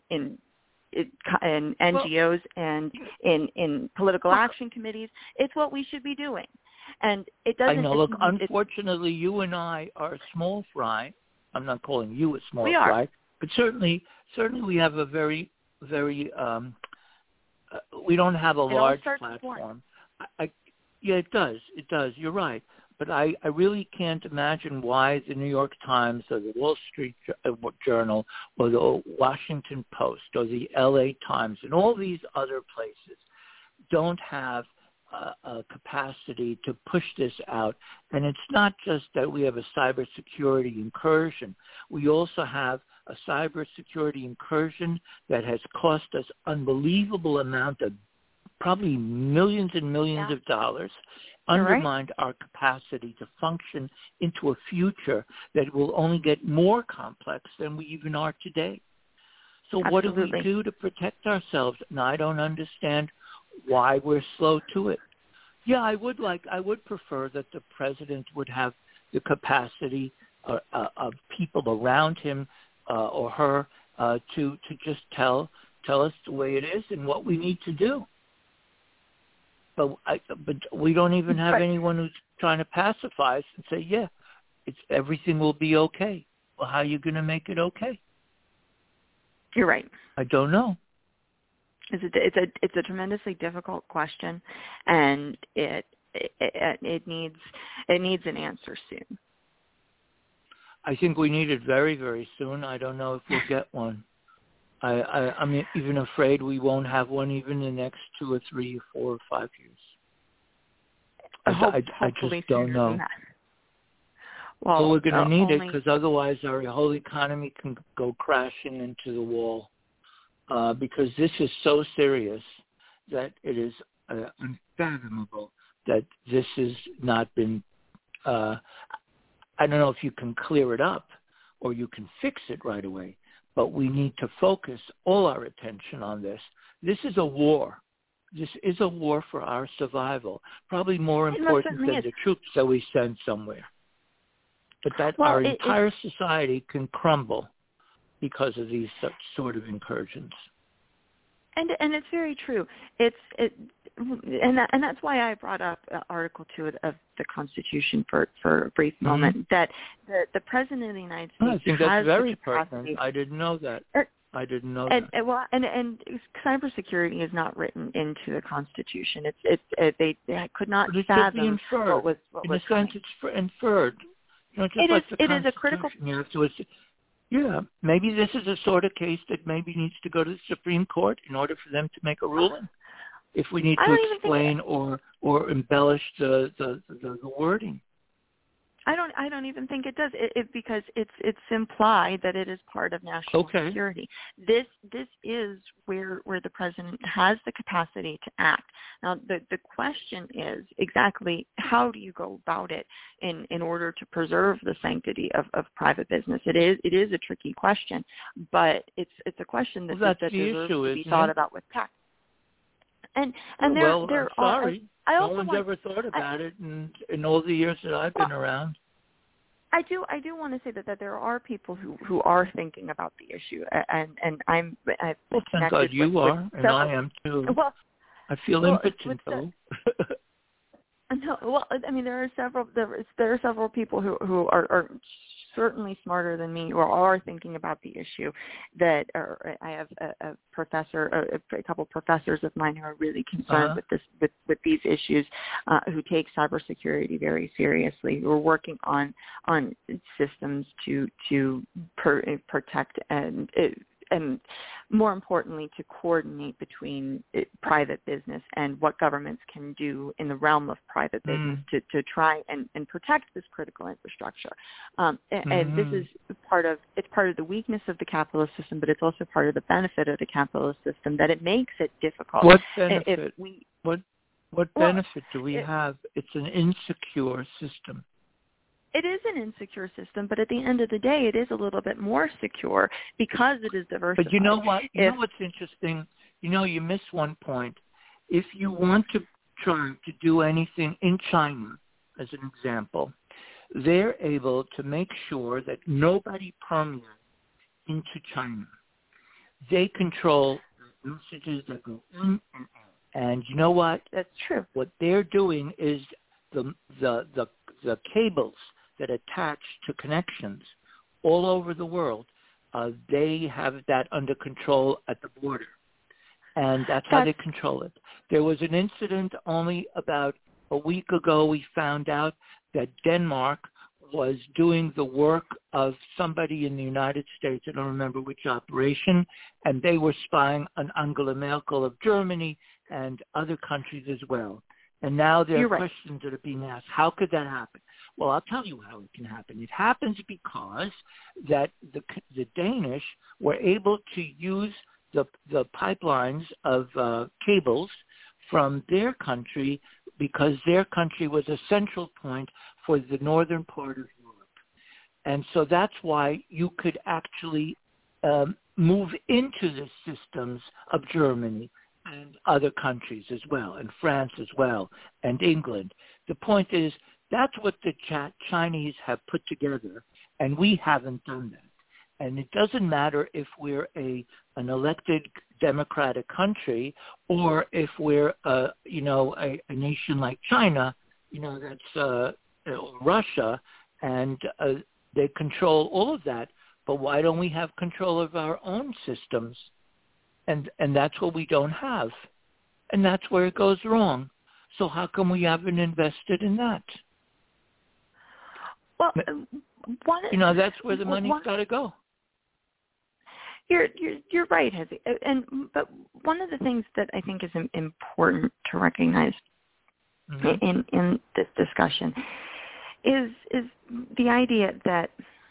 NGOs and in political action committees. It's what we should be doing. And it doesn't. I know. Look, unfortunately, you and I are small fry. I'm not calling you a small fry, but certainly we have a very, very. We don't have a large platform. Yeah, it does. You're right. But I really can't imagine why the New York Times or the Wall Street Journal or the Washington Post or the LA Times and all these other places don't have a capacity to push this out. And it's not just that we have a cybersecurity incursion. We also have a cybersecurity incursion that has cost us unbelievable amount of, probably millions and millions of dollars, undermined our capacity to function into a future that will only get more complex than we even are today. So what do we do to protect ourselves? And I don't understand why we're slow to it. Yeah, I would prefer that the president would have the capacity of people around him or her to just tell us the way it is and what we need to do. But we don't even have anyone who's trying to pacify us and say, everything will be okay. Well, how are you going to make it okay? You're right. I don't know. It's a tremendously difficult question, and it needs an answer soon. I think we need it very, very soon. I don't know if we'll get one. I'm even afraid we won't have one even in the next 2 or 3 or 4 or 5 years. I just don't know. Well, we're going to need it because otherwise our whole economy can go crashing into the wall. Because this is so serious that it is unfathomable that this has not been, I don't know if you can clear it up or you can fix it right away, but we need to focus all our attention on this. This is a war. This is a war for our survival, probably more important than the troops that we send somewhere. But that our entire society can crumble because of these such sort of incursions. And it's very true. And that's why I brought up Article 2 of the Constitution for a brief moment. That the President of the United States I think that's has very the capacity. pertinent. I didn't know that. And cybersecurity is not written into the Constitution. They could not fathom what was in a sense, it's inferred. It is a critical. Yeah, maybe this is a sort of case that maybe needs to go to the Supreme Court in order for them to make a ruling. If we need to explain or embellish the wording. I don't even think it does. Because it's implied that it is part of national security. This is where the president has the capacity to act. Now the question is exactly how do you go about it in order to preserve the sanctity of private business. It is a tricky question, but it's a question that deserves to be thought about with tact. And there I'm sorry. No one's ever thought about it in all the years that I've been around. I do want to say that there are people who are thinking about the issue, and I've thank God you are, and I am too. Well, I feel impotent though. No, well, I mean there are several people who are certainly smarter than me or are thinking about the issue. That I have a couple professors of mine who are really concerned with these issues, who take cybersecurity very seriously, who are working on systems to protect and more importantly, to coordinate between private business and what governments can do in the realm of private business to try and protect this critical infrastructure. And this is part of the weakness of the capitalist system, but it's also part of the benefit of the capitalist system, that it makes it difficult. What benefit? What benefit do we have? It's an insecure system. It is an insecure system, but at the end of the day, it is a little bit more secure because it is diversified. But you know what? You know what's interesting? You miss one point. If you want to try to do anything in China, as an example, they're able to make sure that nobody permeates into China. They control the messages that go in and out. And you know what? That's true. What they're doing is the cables that attach to connections all over the world, they have that under control at the border. And that's how they control it. There was an incident only about a week ago. We found out that Denmark was doing the work of somebody in the United States. I don't remember which operation. And they were spying on Angela Merkel of Germany and other countries as well. And now there are questions that are being asked. How could that happen? Well, I'll tell you how it can happen. It happens because that the Danish were able to use the pipelines of cables from their country because their country was a central point for the northern part of Europe. And so that's why you could actually move into the systems of Germany and other countries as well, and France as well, and England. The point is, that's what the Chinese have put together, and we haven't done that. And it doesn't matter if we're an elected democratic country or if we're, a nation like China, that's Russia, and they control all of that. But why don't we have control of our own systems? And that's what we don't have. And that's where it goes wrong. So how come we haven't invested in that? Well, that's where the money's got to go. You're right, Hezi. But one of the things that I think is important to recognize in this discussion is the idea that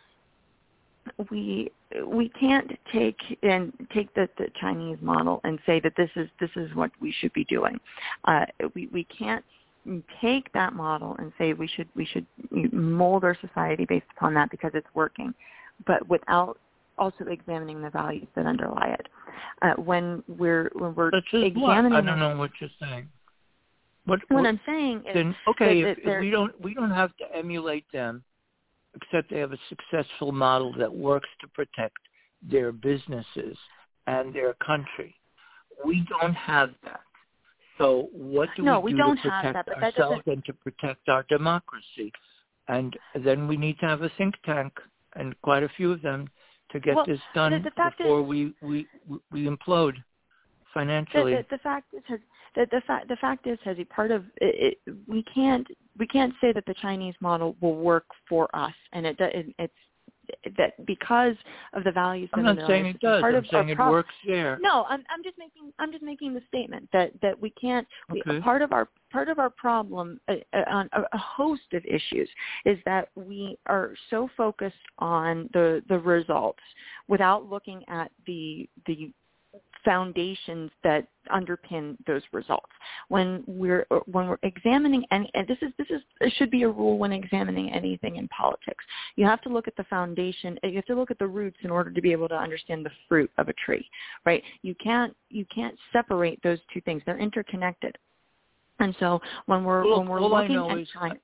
we can't take the Chinese model and say that this is what we should be doing. We can't take that model and say we should mold our society based upon that because it's working, but without also examining the values that underlie it. When we're examining, I don't know what you're saying. What I'm saying is, then okay, if we don't have to emulate them, except they have a successful model that works to protect their businesses and their country. We don't have that. So what do we do to protect ourselves and to protect our democracy? And then we need to have a think tank, and quite a few of them, to get this done before we implode financially. The fact is, Hezi, part of it, we can't say that the Chinese model will work for us, and it's that because of the values. I'm not saying it does. I'm saying it works there. No, I'm just making the statement that we can't. Part of our problem on a host of issues is that we are so focused on the results without looking at the foundations that underpin those results. When we're examining and this should be a rule when examining anything in politics. You have to look at the foundation. You have to look at the roots in order to be able to understand the fruit of a tree, right? You can't separate those two things. They're interconnected. And so when we're looking at China,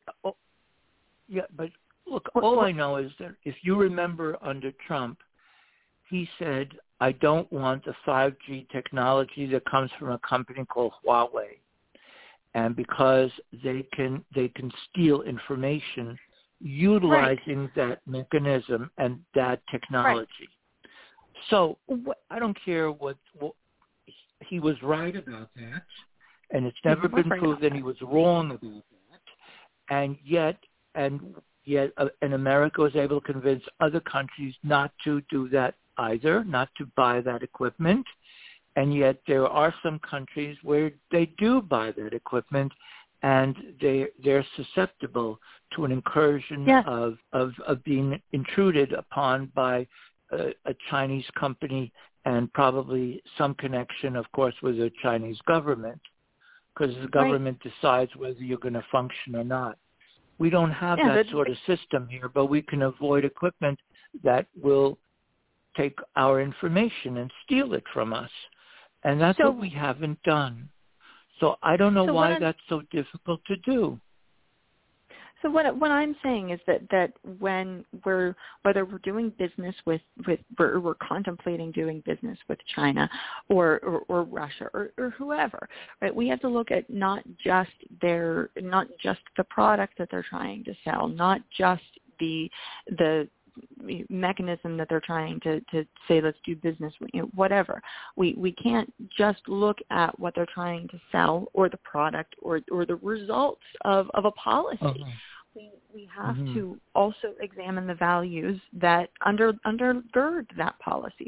all I know is that if you remember under Trump, he said, I don't want the 5G technology that comes from a company called Huawei. And because they can steal information utilizing that mechanism and that technology. Right. So I don't care what he was right about that, and it's never been proved that he was wrong about that. And yet America was able to convince other countries not to do that either, not to buy that equipment. And yet there are some countries where they do buy that equipment, and they're susceptible to an incursion of being intruded upon by a Chinese company, and probably some connection, of course, with the Chinese government, because the government decides whether you're going to function or not. We don't have that sort of system here, but we can avoid equipment that will take our information and steal it from us. And that's what we haven't done. So I don't know why that's so difficult to do. So what I'm saying is that when whether we're doing business with we're contemplating doing business with China or Russia or whoever, right? We have to look at not just the product that they're trying to sell, not just the mechanism that they're trying to say let's do business with, whatever. We can't just look at what they're trying to sell or the product or the results of a policy. Uh-huh. We have to also examine the values that undergird that policy,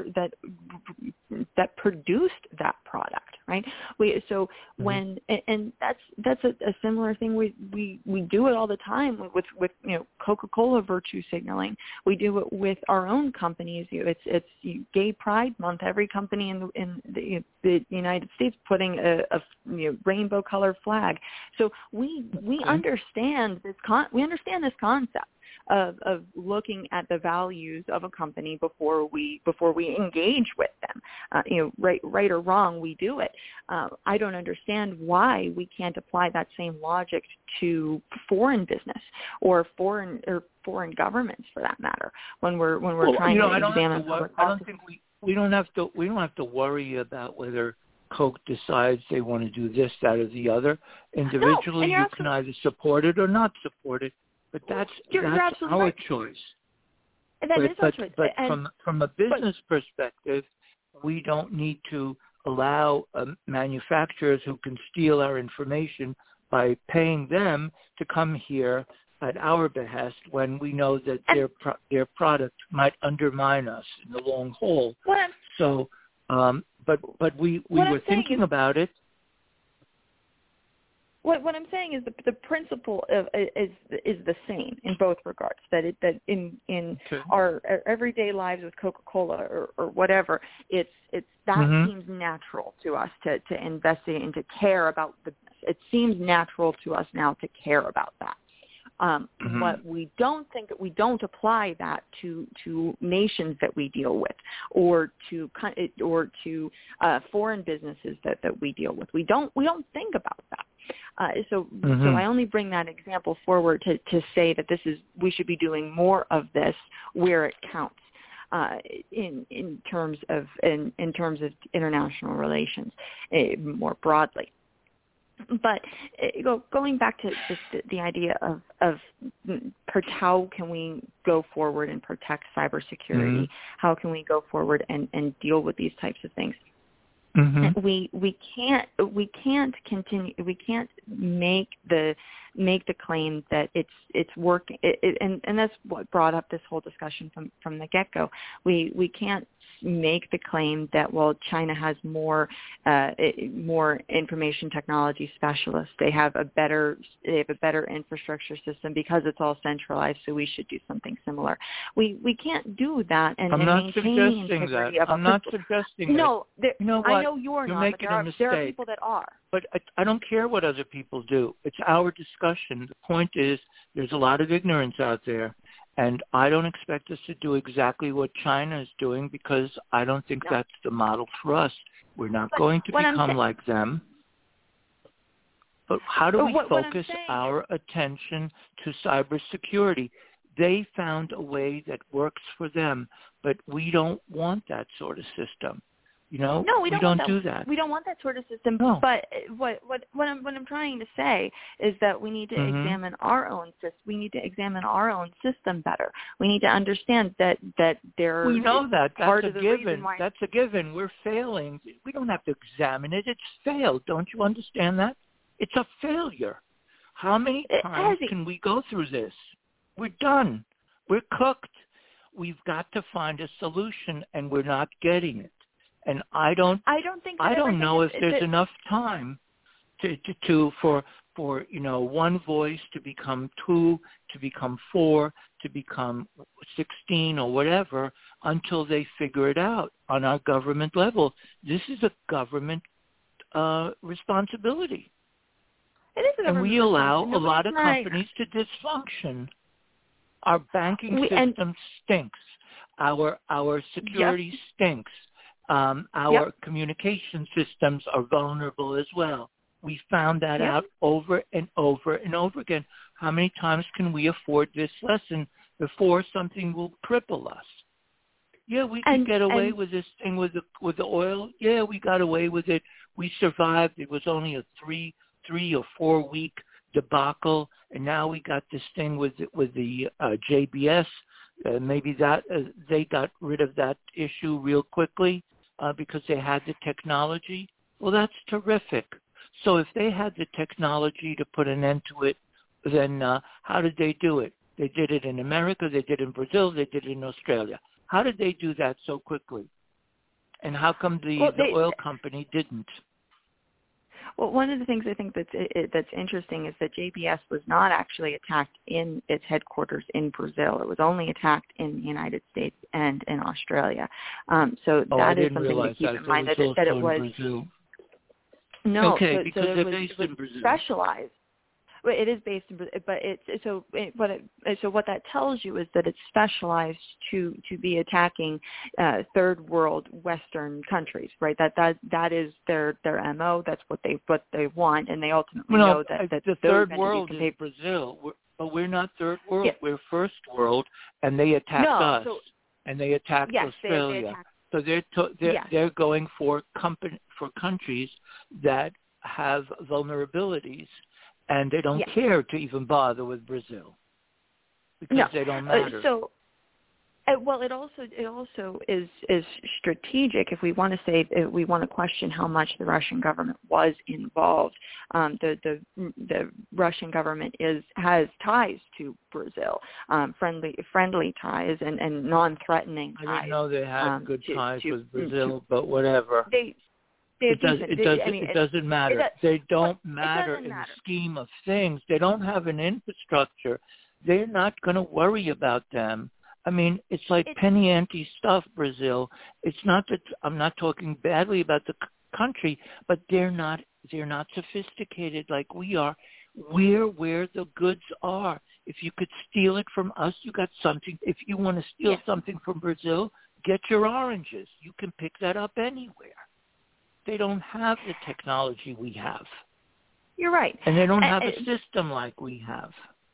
that produced that product, right? When that's a similar thing. We do it all the time with Coca-Cola virtue signaling. We do it with our own companies. It's Gay Pride Month. Every company in the United States putting a rainbow colored flag. So we understand this this concept of looking at the values of a company before we engage with them. Right or wrong, we do it. I don't understand why we can't apply that same logic to foreign business or foreign governments, for that matter, when we're trying to examine public policy. We don't have to worry about whether Coke decides they want to do this, that, or the other. Individually, you can either support it or not support it, but that's our choice. But from a business perspective, we don't need to allow manufacturers who can steal our information by paying them to come here at our behest when we know that their product might undermine us in the long haul. So, but we were thinking about it. What I'm saying is the principle is the same in both regards. That in our everyday lives with Coca-Cola or whatever, it's that seems natural to us to investigate and to care about the business. It seems natural to us now to care about that. But we don't apply that to nations that we deal with, or to foreign businesses that we deal with. We don't think about that. So I only bring that example forward to say that we should be doing more of this where it counts. In terms of international relations, more broadly. But going back to just the idea of how can we go forward and protect cybersecurity? How can we go forward and deal with these types of things? We can't continue. We can't make the claim that it's working. And that's what brought up this whole discussion from the get-go. We can't make the claim that, well, China has more information technology specialists. They have a better infrastructure system because it's all centralized. So we should do something similar. We can't do that and maintain integrity of. I'm not suggesting no, that. You know what? I know you're not. Making a mistake. There are people that are. But I don't care what other people do. It's our discussion. The point is there's a lot of ignorance out there. And I don't expect us to do exactly what China is doing because I don't think that's the model for us. We're not going to become like them. But how do we focus our attention to cybersecurity? They found a way that works for them, but we don't want that sort of system. No, we don't do that. We don't want that sort of system. No. But what I'm trying to say is that we need to examine our own system. We need to examine our own system better. We need to understand that there. We know that. Part That's of a the given. Why... That's a given. We're failing. We don't have to examine it. It's failed. Don't you understand that? It's a failure. How many times can we go through this? We're done. We're cooked. We've got to find a solution, and we're not getting it. And I don't know if there's enough time for one voice to become 2, to become 4, to become 16 or whatever until they figure it out on our government level. This is a government responsibility. It is a government and we allow responsibility. a lot of companies to dysfunction. Our banking system stinks. Our security stinks. Our communication systems are vulnerable as well. We found that out over and over and over again. How many times can we afford this lesson before something will cripple us? Yeah, we could get away with this thing with the oil. Yeah, we got away with it. We survived. It was only a 3 or 4 week debacle, and now we got this thing with the JBS. Maybe that they got rid of that issue real quickly because they had the technology. Well, that's terrific. So if they had the technology to put an end to it, then how did they do it? They did it in America, they did it in Brazil, they did it in Australia. How did they do that so quickly? And how come the oil company didn't? Well, one of the things I think that's interesting is that JBS was not actually attacked in its headquarters in Brazil. It was only attacked in the United States and in Australia. So that is something to keep in mind that it was. Brazil. No, okay, so because so they're based in Brazil. Specialized. Well, it is based in Brazil, but what that tells you is that it's specialized to be attacking third world Western countries, right? That is their MO. That's what they want, and they ultimately know that the third world is Brazil, but we're not third world. Yeah. We're first world, and they attacked us, and they attacked Australia. So they're going for countries that have vulnerabilities. And they don't care to even bother with Brazil because they don't matter. Well, it also is strategic. If we want to say we want to question how much the Russian government was involved, the Russian government has ties to Brazil, friendly ties and non-threatening ties. I didn't know they had good ties with Brazil, but whatever. It doesn't matter. They don't matter in the scheme of things. They don't have an infrastructure. They're not going to worry about them. I mean, it's like penny ante stuff, Brazil. It's not that I'm not talking badly about the country, but they're not sophisticated like we are. We're where the goods are. If you could steal it from us, you got something. If you want to steal something from Brazil, get your oranges. You can pick that up anywhere. They don't have the technology we have. You're right, and they don't have a system like we have.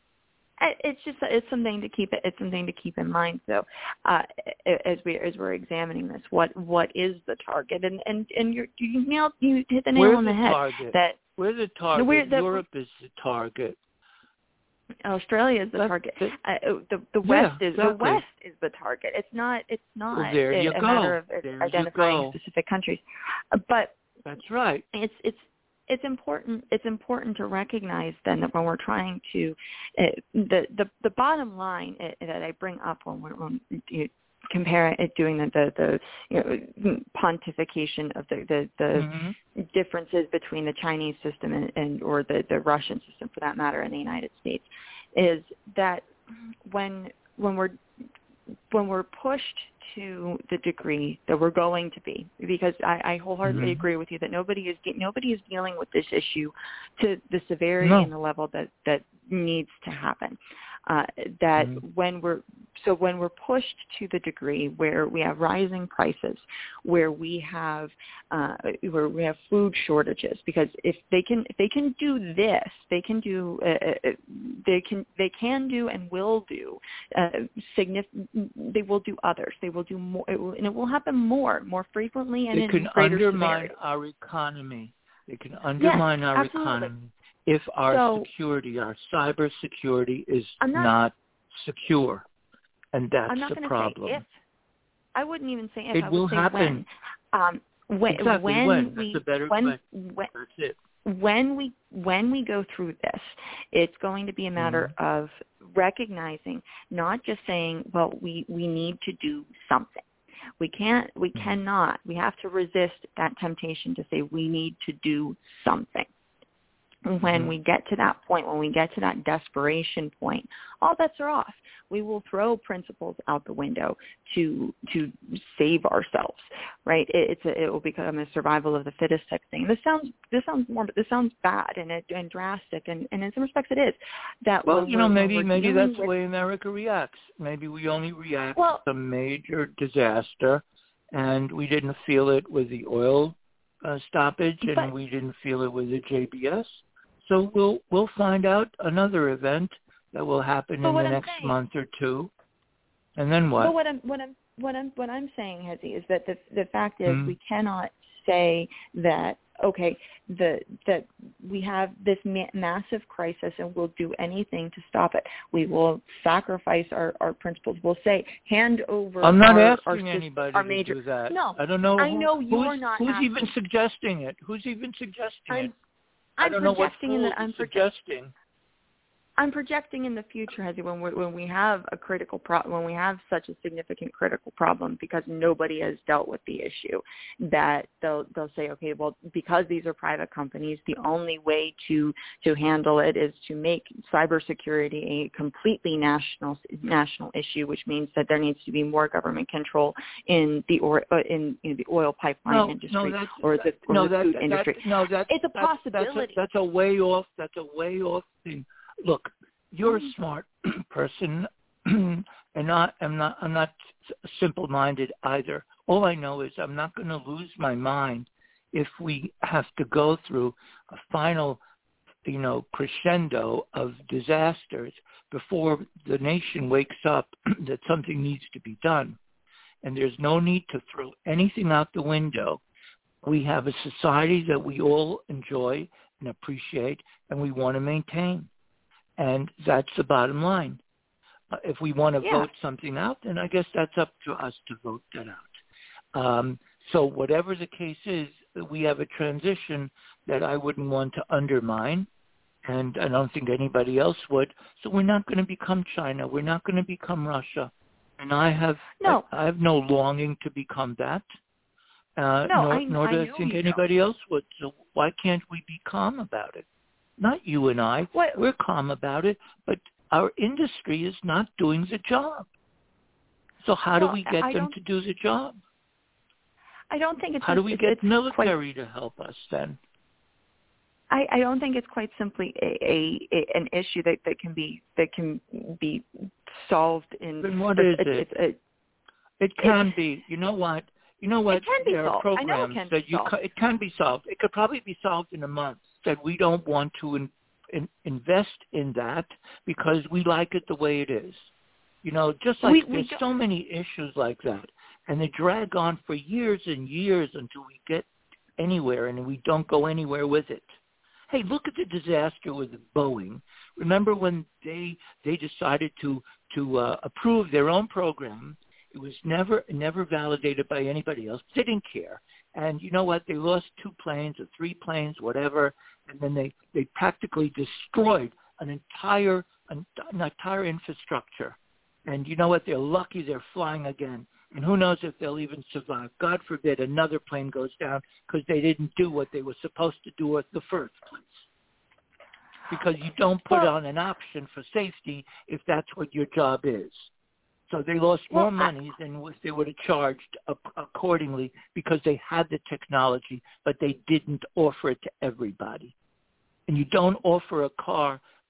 It's something to keep in mind. So, as we're examining this, what is the target? And you hit the nail on the head. Target? We're the target. Europe is the target. Australia is the target. The West is the target. It's not well, a matter of identifying specific countries. But that's right. It's important to recognize then that when we're trying to the bottom line that I bring up when you compare it, doing the pontification of the differences between the Chinese system and or the Russian system for that matter in the United States is that when we're pushed to the degree that we're going to be, because I wholeheartedly agree with you that nobody is dealing with this issue to the severity and the level that needs to happen. That when we're pushed to the degree where we have rising prices, where we have food shortages, because if they can do this, they can do and will do they will do others. They will do more, and it will happen more frequently and in greater severity. They can undermine our economy. They can undermine our economy if our security, our cyber security, is not secure, and that's the problem. Say if. I wouldn't even say if. It I would will say happen. When. Exactly when. That's a better question. That's it. When we go through this, it's going to be a matter of recognizing, not just saying, well, we need to do something. We cannot. We have to resist that temptation to say we need to do something. When we get to that point, when we get to that desperation point, all bets are off. We will throw principles out the window to save ourselves, right? It will become a survival of the fittest type thing. This sounds bad and drastic, and in some respects it is. That maybe that's the way America reacts. Maybe we only react to some major disaster, and we didn't feel it with the oil stoppage, and we didn't feel it with the JBS. So we'll find out another event that will happen in the next month or two, and then what? But what I'm saying, Hezi, is that the fact is we cannot say that that we have this massive crisis and we'll do anything to stop it. We will sacrifice our principles. We'll say hand over. I'm not asking anybody to do that. No, I don't know. I know you're not. Who's even suggesting it? Who's even suggesting it? I'm projecting in that I'm projecting in the future, Hezi, when we have a critical when we have such a significant critical problem because nobody has dealt with the issue, that they'll say, okay, well, because these are private companies, the only way to handle it is to make cybersecurity a completely national issue, which means that there needs to be more government control in the oil pipeline industry or the food industry. It's a possibility. That's a way off. That's a way off thing. Look, you're a smart person, and I'm not simple-minded either. All I know is I'm not going to lose my mind if we have to go through a final, crescendo of disasters before the nation wakes up that something needs to be done. And there's no need to throw anything out the window. We have a society that we all enjoy and appreciate, and we want to maintain. And that's the bottom line. If we want to vote something out, then I guess that's up to us to vote that out. So whatever the case is, we have a transition that I wouldn't want to undermine, and I don't think anybody else would. So we're not going to become China. We're not going to become Russia. And I have no longing to become that. Nor do I think anybody else would. So why can't we be calm about it? Not you and I. We're calm about it, but our industry is not doing the job. So how do we get them to do the job? I don't think it's. How do we get military to help us then? I don't think it's quite simply an issue that can be solved in. Then what is it? It can be. You know what? It can be solved. There are programs that it can be solved. It could probably be solved in a month. That we don't want to invest in that because we like it the way it is. Just like there's so many issues like that, and they drag on for years and years until we get anywhere, and we don't go anywhere with it. Hey, look at the disaster with Boeing. Remember when they decided to approve their own program? It was never validated by anybody else. They didn't care. And you know what? They lost 2 planes or 3 planes, whatever, and then they practically destroyed an entire infrastructure. And you know what? They're lucky they're flying again. And who knows if they'll even survive. God forbid another plane goes down because they didn't do what they were supposed to do at the first place. Because you don't put on an option for safety if that's what your job is. So they lost more money than if they would have charged accordingly because they had the technology, but they didn't offer it to everybody. And you don't offer a car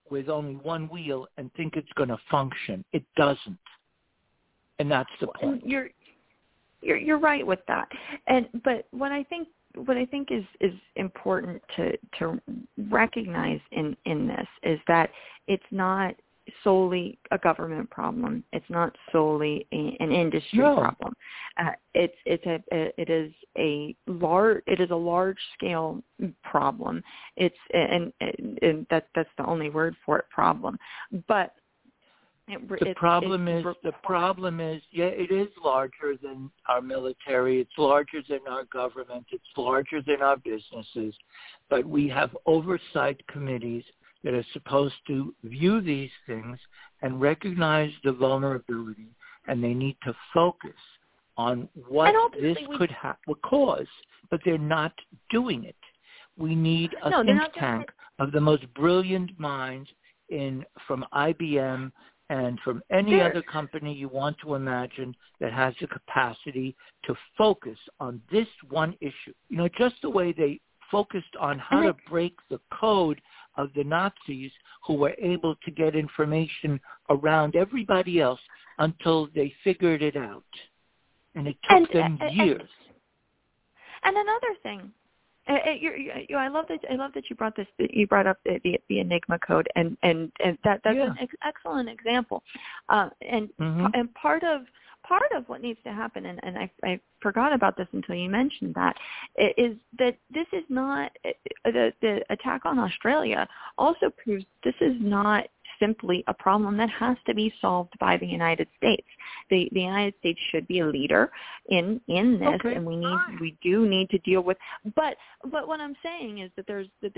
with only one wheel and think it's going to function. It doesn't. And that's the point. You're right with that. But what I think is important to recognize in this is that it's not solely a government problem. It's not solely an industry problem. It is a large scale problem. And that's the only word for it, problem. But the problem is, yeah, it is larger than our military. It's larger than our government. It's larger than our businesses. But we have oversight committees that are supposed to view these things and recognize the vulnerability, and they need to focus on what this could cause, but they're not doing it. We need a think tank of the most brilliant minds from IBM and from any other company you want to imagine that has the capacity to focus on this one issue. You know, just the way they focused on how to break the code of the Nazis, who were able to get information around everybody else until they figured it out. And it took them years. And another thing, I love that you brought this. You brought up the Enigma code, and that's an excellent example. And part of what needs to happen, and I forgot about this until you mentioned that, is that this is not the attack on Australia. Also proves this is not simply a problem that has to be solved by the United States. The United States should be a leader in this, and we do need to deal with. But what I'm saying is that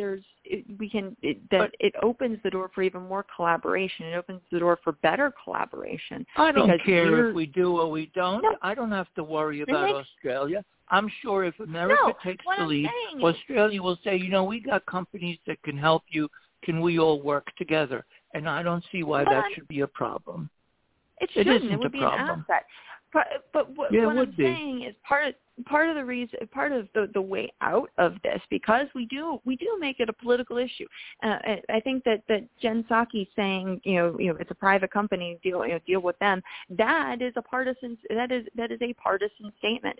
it opens the door for even more collaboration. It opens the door for better collaboration. I don't care if we do or we don't. No. I don't have to worry about Australia. I'm sure if America takes the lead, Australia will say, we got companies that can help you. Can we all work together? And I don't see why that should be a problem. It shouldn't. Isn't it would a be problem. an asset. But what I'm saying is part of the reason, part of the way out of this, because we do make it a political issue. I think that Jen Psaki saying it's a private company, deal with them. That is a partisan. That is a partisan statement.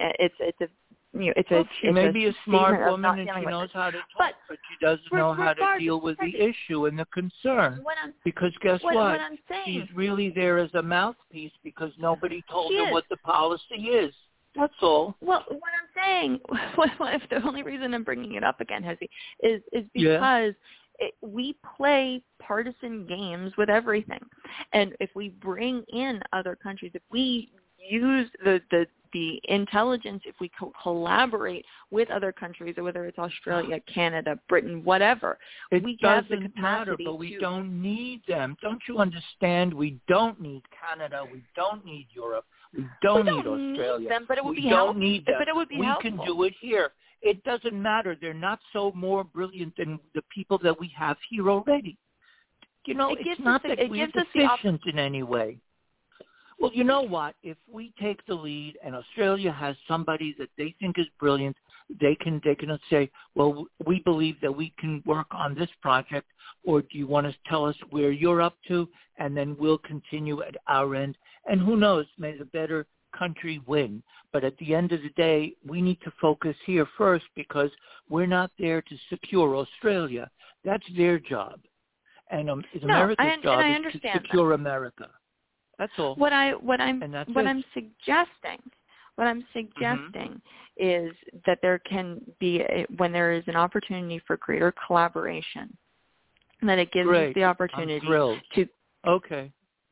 She may be a smart woman and she knows how to talk, but she doesn't know how to deal with the issue and the concern. Because guess what? She's really there as a mouthpiece because nobody told her what the policy is. That's all. Well, what I'm saying, if the only reason I'm bringing it up again, Hezi, is because we play partisan games with everything. And if we bring in other countries, if we use the intelligence, if we collaborate with other countries, or whether it's Australia, Canada, Britain, whatever, we have the capacity matter, but we don't need them. Don't you understand? We don't need Canada. We don't need Europe. We don't need Australia. Need them, but it would we don't need them. But it would be helpful. We can do it here. It doesn't matter. They're not so more brilliant than the people that we have here already. It's not that we're deficient in any way. Well, you know what? If we take the lead and Australia has somebody that they think is brilliant, they can say, well, we believe that we can work on this project, or do you want to tell us where you're up to, and then we'll continue at our end. And who knows, may the better country win. But at the end of the day, we need to focus here first because we're not there to secure Australia. That's their job. And America's job is to secure America. That's all. What I'm suggesting is that there can be when there is an opportunity for greater collaboration, that it gives us the opportunity to. Okay.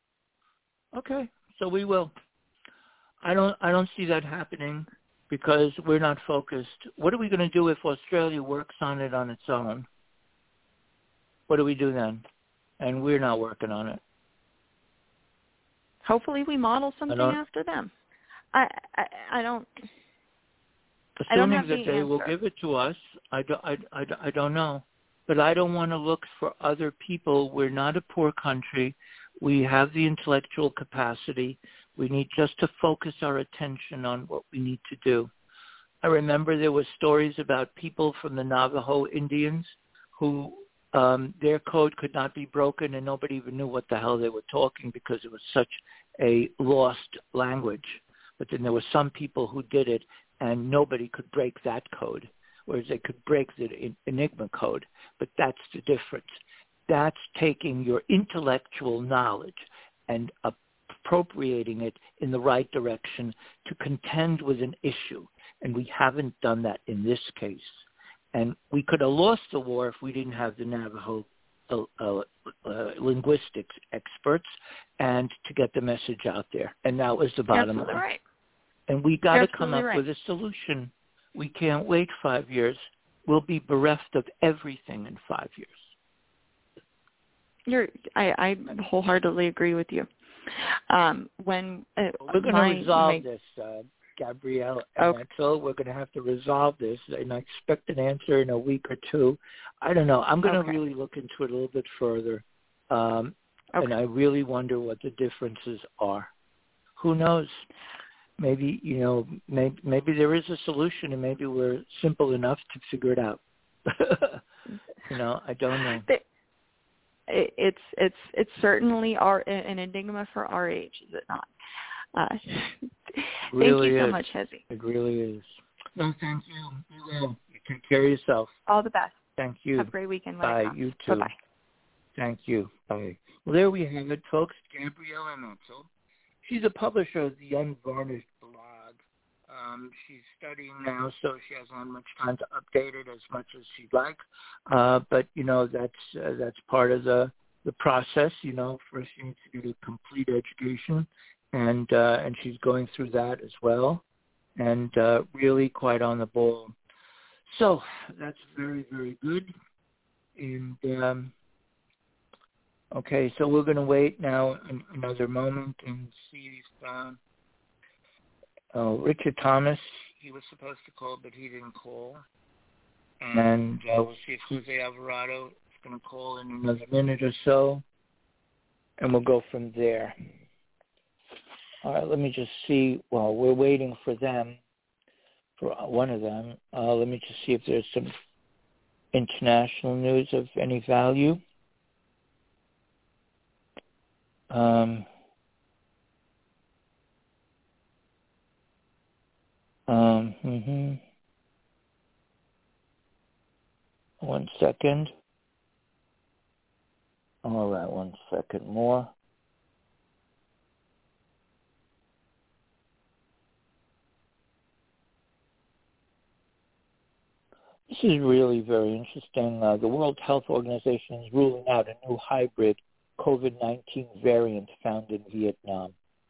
So we will. I don't see that happening because we're not focused. What are we going to do if Australia works on it on its own? What do we do then? And we're not working on it. Hopefully we model something after them. I don't. Assuming that they will give it to us, I don't know. But I don't want to look for other people. We're not a poor country. We have the intellectual capacity. We need just to focus our attention on what we need to do. I remember there were stories about people from the Navajo Indians who their code could not be broken, and nobody even knew what the hell they were talking because it was such a lost language. But then there were some people who did it, and nobody could break that code, whereas they could break the Enigma code. But that's the difference. That's taking your intellectual knowledge and appropriating it in the right direction to contend with an issue. And we haven't done that in this case. And we could have lost the war if we didn't have the Navajo linguistics experts and to get the message out there. And that was the bottom line. Right. And we got to come up with a solution. We can't wait 5 years. We'll be bereft of everything in 5 years. I wholeheartedly agree with you. We're going to resolve this, Gabrielle. Okay. So we're going to have to resolve this, and I expect an answer in a week or two. I don't know. I'm going to really look into it a little bit further, and I really wonder what the differences are. Who knows? Maybe, maybe there is a solution, and maybe we're simple enough to figure it out. I don't know. It's certainly an enigma for our age, is it not? Thank you so much, Hezi. It really is. No, thank you. You will. You take care of yourself. All the best. Thank you. Have a great weekend. Bye. You too. Bye-bye. Thank you. Bye. Well, there we have it, folks. Gabrielle Amato. She's a publisher of the Unvarnished blog. She's studying now, so she hasn't had much time to update it as much as she'd like. But that's part of the process. First you need to get a complete education, and she's going through that as well, and really quite on the ball. So that's very, very good. And okay, so we're going to wait now another moment and see if Richard Thomas, he was supposed to call, but he didn't call. And we'll see if Jose Alvarado is going to call in another minute or so, and we'll go from there. All right, let me just see. While we're waiting for them, for one of them, let me just see if there's some international news of any value. One second. All right, 1 second more. This is really very interesting. The World Health Organization is ruling out a new hybrid COVID-19 variant found in Vietnam.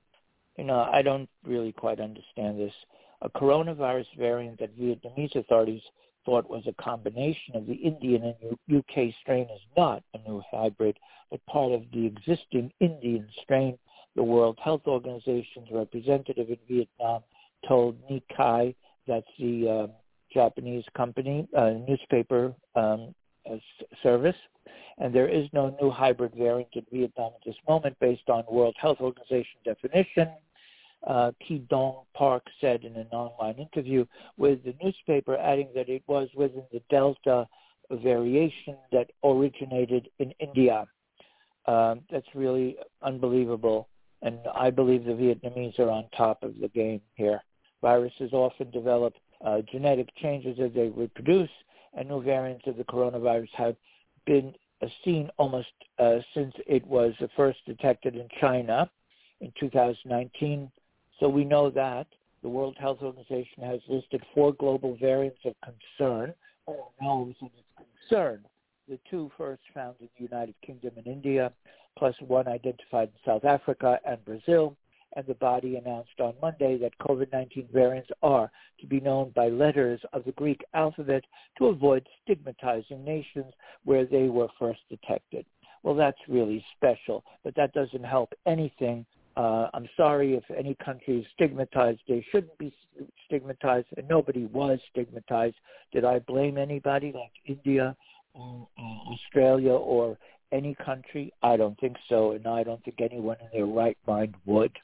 I don't really quite understand this. A coronavirus variant that Vietnamese authorities thought was a combination of the Indian and UK strain is not a new hybrid, but part of the existing Indian strain. The World Health Organization's representative in Vietnam told Nikkei, that's the Japanese company, newspaper service, and there is no new hybrid variant in Vietnam at this moment based on World Health Organization definition. Ki Dong Park said in an online interview with the newspaper, adding that it was within the Delta variation that originated in India. That's really unbelievable, and I believe the Vietnamese are on top of the game here. Viruses often develop genetic changes as they reproduce, and new variants of the coronavirus have been seen almost since it was first detected in China in 2019. So we know that the World Health Organization has listed 4 global variants of concern, or knows of its concern. The 2 first found in the United Kingdom and India, plus 1 identified in South Africa and Brazil. And the body announced on Monday that COVID-19 variants are to be known by letters of the Greek alphabet to avoid stigmatizing nations where they were first detected. Well, that's really special, but that doesn't help anything. I'm sorry if any country is stigmatized. They shouldn't be stigmatized, and nobody was stigmatized. Did I blame anybody like India or Australia or any country? I don't think so, and I don't think anyone in their right mind would.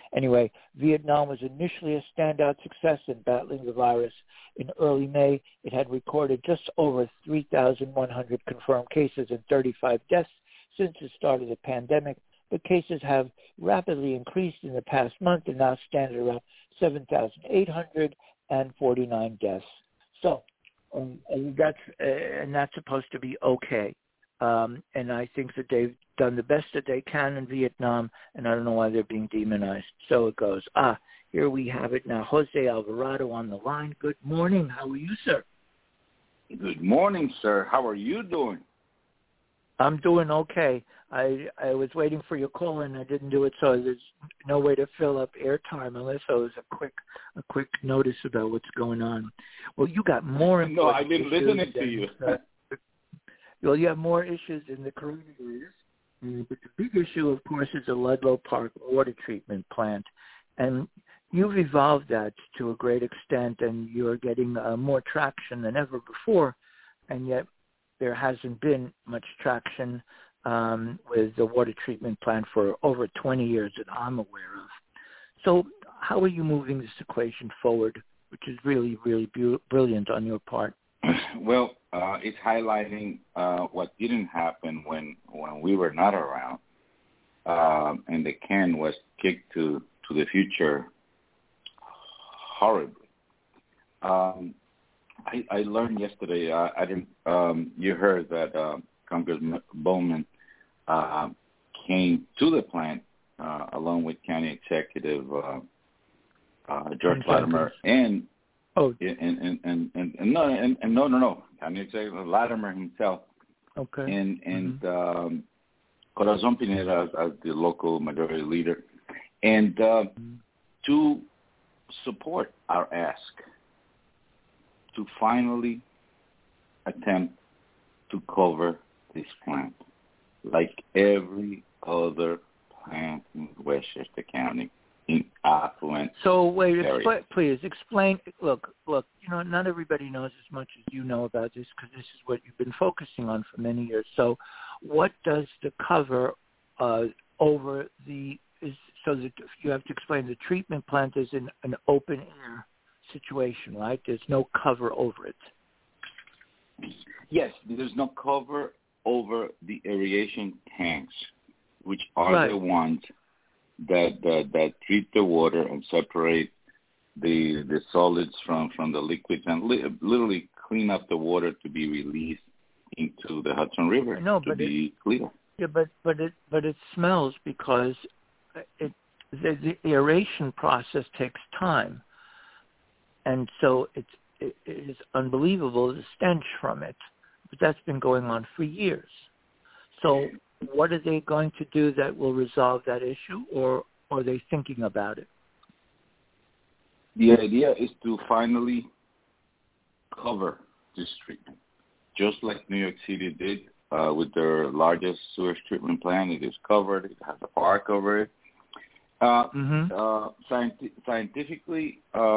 Anyway, Vietnam was initially a standout success in battling the virus. In early May, it had recorded just over 3,100 confirmed cases and 35 deaths since the start of the pandemic. But cases have rapidly increased in the past month and now stand at around 7,849 deaths. So that's supposed to be okay. And I think that they've done the best that they can in Vietnam, and I don't know why they're being demonized. So it goes. Here we have it now. Jose Alvarado on the line. Good morning. How are you, sir? Good morning, sir. How are you doing? I'm doing okay. I was waiting for your call and I didn't do it, so there's no way to fill up airtime unless it was a quick notice about what's going on. Well, you got more. No, I've been listening to you. Well, you have more issues in the coronavirus, but the big issue, of course, is the Ludlow Park water treatment plant, and you've evolved that to a great extent, and you're getting more traction than ever before, and yet there hasn't been much traction with the water treatment plant for over 20 years that I'm aware of. So how are you moving this equation forward, which is really, really brilliant on your part? Well, it's highlighting what didn't happen when we were not around, and the can was kicked to the future horribly. I learned yesterday. I didn't. You heard that Congressman Bowman came to the plant along with County Executive George Latimer and no. County Executive Latimer himself. Okay. And Corazon Pineda as the local majority leader, and to support our ask to finally attempt to cover this plant like every other plant in Westchester County in affluent So wait, areas. please explain. Look, not everybody knows as much as you know about this because this is what you've been focusing on for many years. So what does the cover over the is so that you have to explain the treatment plant is in an open air situation, right? There's no cover over it. Yes, there's no cover over the aeration tanks, which are the ones that treat the water and separate the solids from the liquids and literally clean up the water to be released into the Hudson River to be clear. Yeah, but it smells because the aeration process takes time, and so it is unbelievable the stench from it. But that's been going on for years. So what are they going to do that will resolve that issue, or are they thinking about it? The idea is to finally cover this treatment, just like New York City did with their largest sewage treatment plant. It is covered. It has a park over it. Scientifically,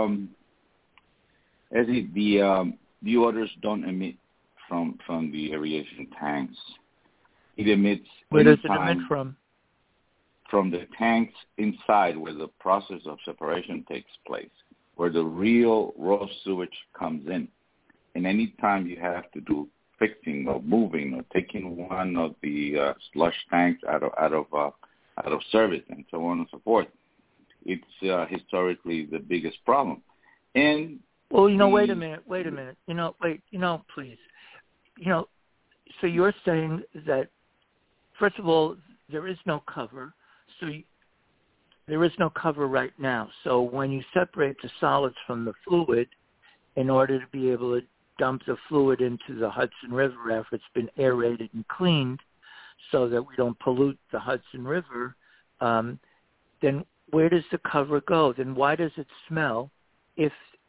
the odors don't emit from the aeration tanks. It emits. Where does it emit from? From the tanks inside, where the process of separation takes place, where the real raw sewage comes in. And any time you have to do fixing or moving or taking one of the slush tanks out of service and so on and so forth, it's historically the biggest problem. And well, wait a minute. Please. So you're saying that, first of all, there is no cover. So there is no cover right now. So when you separate the solids from the fluid, in order to be able to dump the fluid into the Hudson River after it's been aerated and cleaned so that we don't pollute the Hudson River, then where does the cover go? Then why does it smell if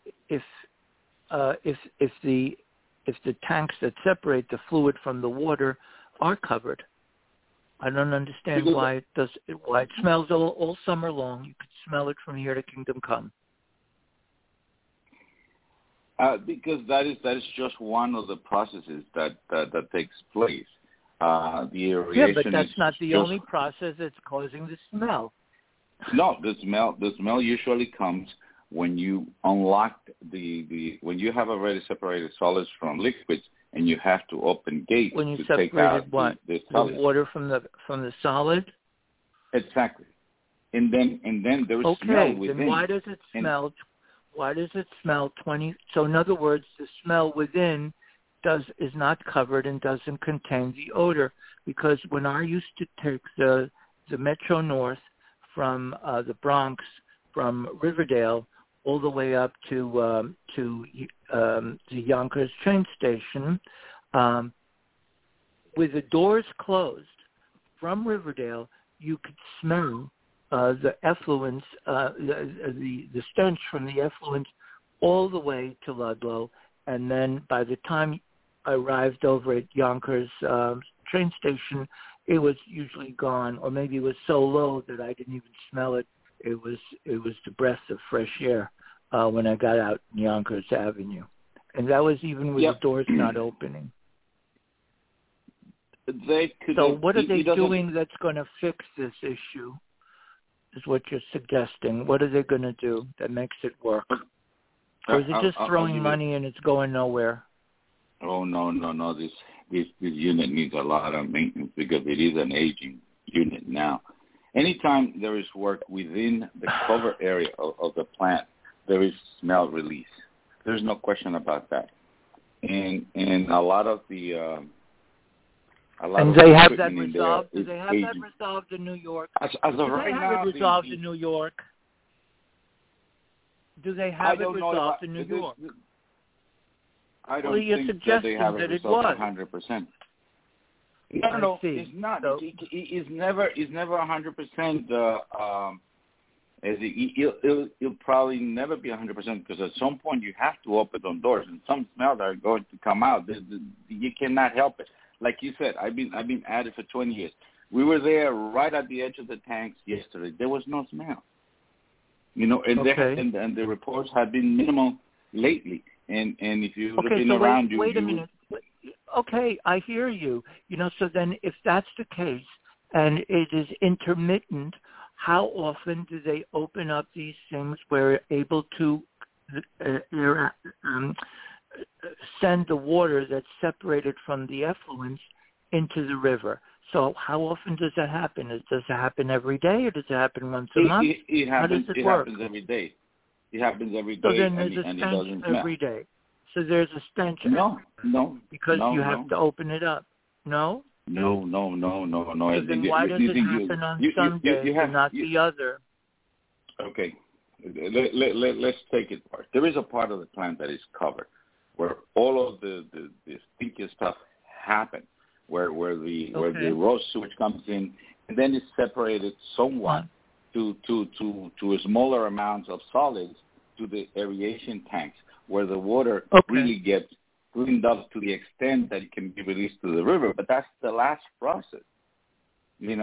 the tanks that separate the fluid from the water are covered? I don't understand why it smells all summer long. You could smell it from here to Kingdom Come. Because that is just one of the processes that takes place. The aeration. Yeah, but that's not the only process that's causing the smell. No, the smell usually comes when you unlock when you have already separated solids from liquids, and you have to open gates when you to separated take out what? the The water from the solid. Exactly, and then there is smell within. Then why does it smell? Why does it smell 20? So in other words, the smell within is not covered and doesn't contain the odor, because when I used to take the Metro North from the Bronx, from Riverdale all the way up to the Yonkers train station, with the doors closed from Riverdale, you could smell the effluents, the stench from the effluents all the way to Ludlow. And then by the time I arrived over at Yonkers train station, it was usually gone, or maybe it was so low that I didn't even smell it. It was the breath of fresh air when I got out in Yonkers Avenue. And that was even with the doors not opening. So what are they doing that's going to fix this issue, is what you're suggesting? What are they going to do that makes it work? Or is it just throwing money and it's going nowhere? Oh, no. This unit needs a lot of maintenance because it is an aging unit now. Anytime there is work within the cover area of the plant, there is smell release. There's no question about that. And a lot of the... And they have that resolved? Do they have that resolved in New York? As of right now, do they have it resolved in New York? Do they have it resolved in New York? I don't think that they have it resolved 100%. No, it's not. So, it's never 100%. It'll probably never be 100% because at some point you have to open those doors, and some smells are going to come out. You cannot help it. Like you said, I've been at it for 20 years. We were there right at the edge of the tanks yesterday. There was no smell. And the reports have been minimal lately. And if you're looking around you... Wait a minute. Okay, I hear you. So then if that's the case and it is intermittent, how often do they open up these things where they're able to send the water that's separated from the effluents into the river? So how often does that happen? Does it happen every day, or does it happen once a month? How does it work? Happens every day. It happens every day. So then there's a stench every day. So there's a stench. No. Because you have to open it up. No. No. So then why does it happen on some days and not the other? Okay. Let's take it apart. There is a part of the plant that is covered, where all of the stinky stuff happens, where the raw sewage comes in, and then it's separated somewhat to smaller amounts of solids to the aeration tanks, where the water really gets cleaned up to the extent that it can be released to the river. But that's the last process, And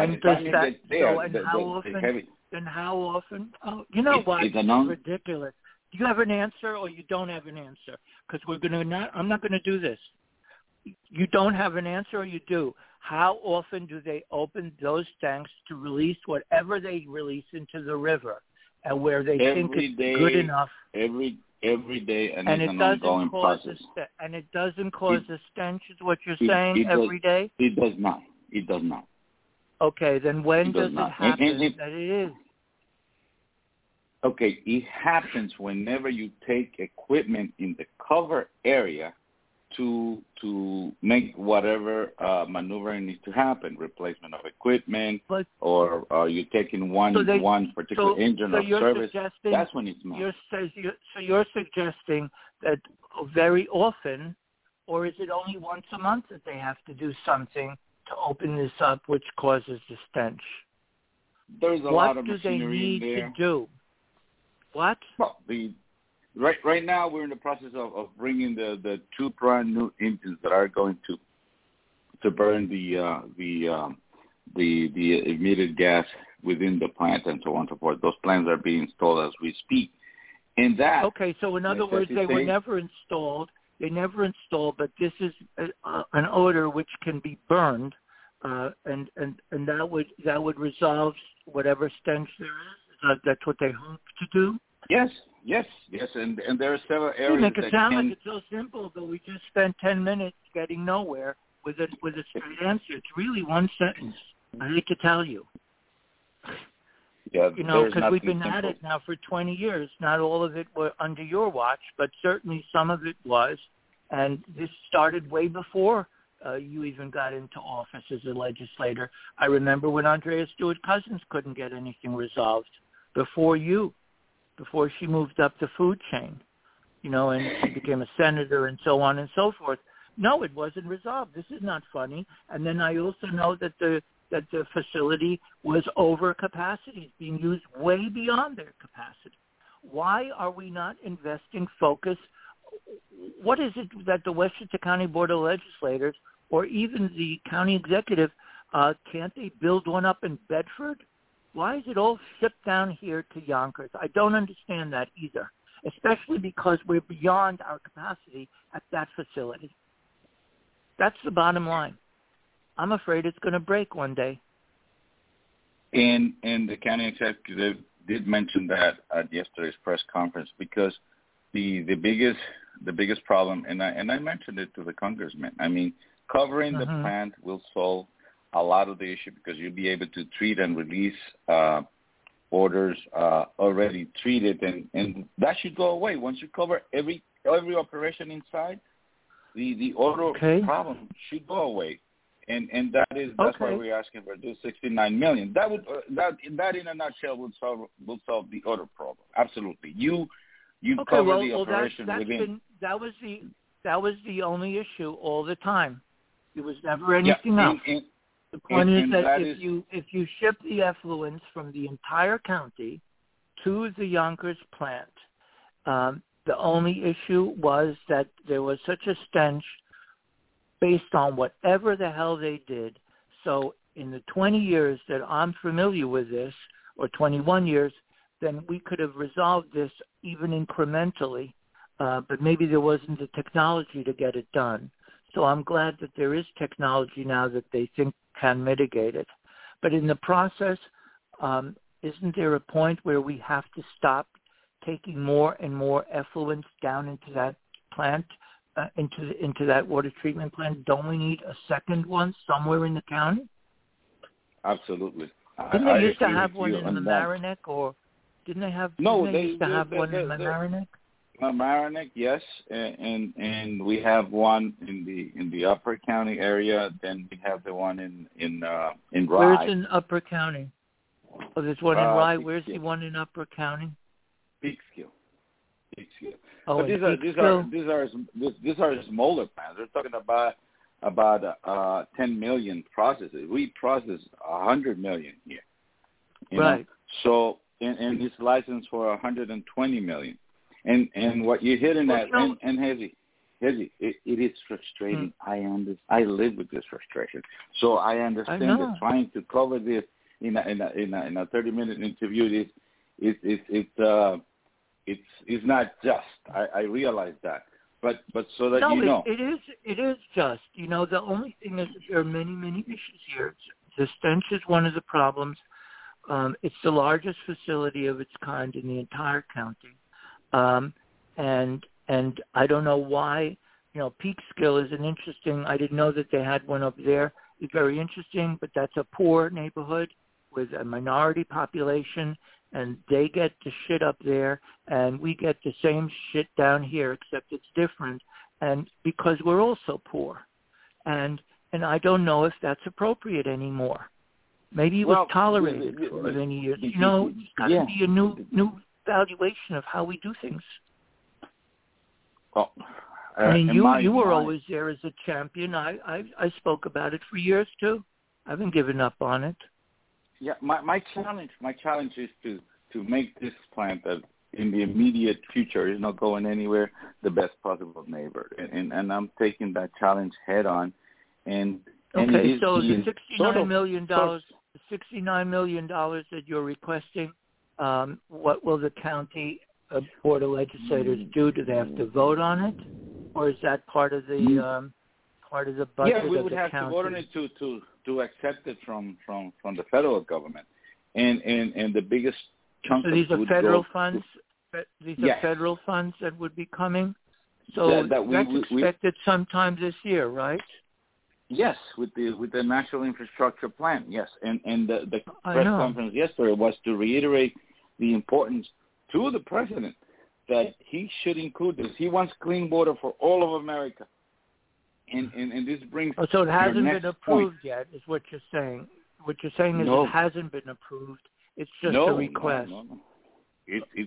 how often? Oh, you know what? It's ridiculous. Do you have an answer, or you don't have an answer? Because I'm not going to do this. You don't have an answer, or you do? How often do they open those tanks to release whatever they release into the river, and where they think it's good enough? Every day, and it's an ongoing process. And it doesn't cause a stench, is what you're saying, every day? It does not. Okay, then when does it happen that it is? Okay, it happens whenever you take equipment in the cover area to make whatever maneuvering needs to happen, replacement of equipment, or you're taking one particular engine of service. That's when it smells. So you're suggesting that very often, or is it only once a month that they have to do something to open this up, which causes the stench? There's a lot of machinery in there. What do they need to do? What? Well, right now we're in the process of bringing the two brand new engines that are going to burn the emitted gas within the plant and so on and so forth. Those plans are being installed as we speak. And that. Okay, so in other words, they were never installed. They never installed, but this is an odor which can be burned and that would resolve whatever stench there is. That's what they hope to do. Yes, and there are several areas. You make it sound like it's so simple, but we just spent 10 minutes getting nowhere with a straight answer. It's really one sentence. I hate to tell you. Yeah, because we've been at it now for 20 years. Not all of it were under your watch, but certainly some of it was. And this started way before you even got into office as a legislator. I remember when Andrea Stewart-Cousins couldn't get anything resolved before she moved up the food chain, and she became a senator and so on and so forth. No, it wasn't resolved. This is not funny. And then I also know that the facility was over capacity, being used way beyond their capacity. Why are we not investing focus? What is it that the Westchester County Board of Legislators or even the county executive, can't they build one up in Bedford? Why is it all shipped down here to Yonkers? I don't understand that either, especially because we're beyond our capacity at that facility. That's the bottom line. I'm afraid it's going to break one day. And the county executive did mention that at yesterday's press conference, because the biggest problem, and I mentioned it to the congressman. I mean, covering the plant will solve a lot of the issue, because you'll be able to treat and release orders already treated, and that should go away once you cover every operation inside. The order problem should go away. And that's why we're asking for this $69 million. That in a nutshell will solve the order problem. Absolutely. You cover the operation within. That was the only issue all the time. There was never anything else. The point is that if you ship the effluents from the entire county to the Yonkers plant, the only issue was that there was such a stench based on whatever the hell they did. So in the 20 years that I'm familiar with this, or 21 years, then we could have resolved this even incrementally, but maybe there wasn't the technology to get it done. So I'm glad that there is technology now that they think can mitigate it. But in the process, isn't there a point where we have to stop taking more and more effluents down into that plant, into that water treatment plant? Don't we need a second one somewhere in the county? Absolutely. Didn't they used to have one in Mamaroneck, or didn't they have? No, they used to have one in Mamaroneck. Mamaroneck, yes, and we have one in the Upper County area. Then we have the one in Rye. Where's in Upper County? Oh, there's one in Rye. Where's the one in Upper County? Peekskill. Oh, but these are smaller plants. We're talking about 10 million processes. We process 100 million here. Right. So and it's licensed for 120 million. And what you're hitting at, and Hezi, it is frustrating. I live with this frustration. So I understand that trying to cover this in a 30-minute interview it's not just. I realize that. But so that you know. It is just. The only thing is that there are many issues here. The stench is one of the problems. It's the largest facility of its kind in the entire county. And I don't know why, Peekskill is an interesting, I didn't know that they had one up there. It's very interesting, but that's a poor neighborhood with a minority population, and they get the shit up there, and we get the same shit down here, except it's different, and because we're also poor. And I don't know if that's appropriate anymore. Maybe it was tolerated for many years. It's got to be a new valuation of how we do things. Well, I mean, you were always there as a champion. I spoke about it for years too. I haven't given up on it. Yeah, my challenge is to make this plant that in the immediate future is not going anywhere, the best possible neighbor, and I'm taking that challenge head on. And okay, so the $69 million that you're requesting, what will the county Board of Legislators do? Do they have to vote on it, or is that part of the part of the budget of the county. Yeah, we would have to vote on it to accept it from the federal government, and the biggest chunk. So these are federal funds. These are federal funds that would be coming. So that's expected sometime this year, right? Yes, with the National Infrastructure Plan. Yes, and the press conference yesterday was to reiterate the importance to the president that he should include this. He wants clean water for all of America, and this brings. So it hasn't been approved point. yet, is what you're saying. What you're saying is it hasn't been approved. It's just a request. No. It's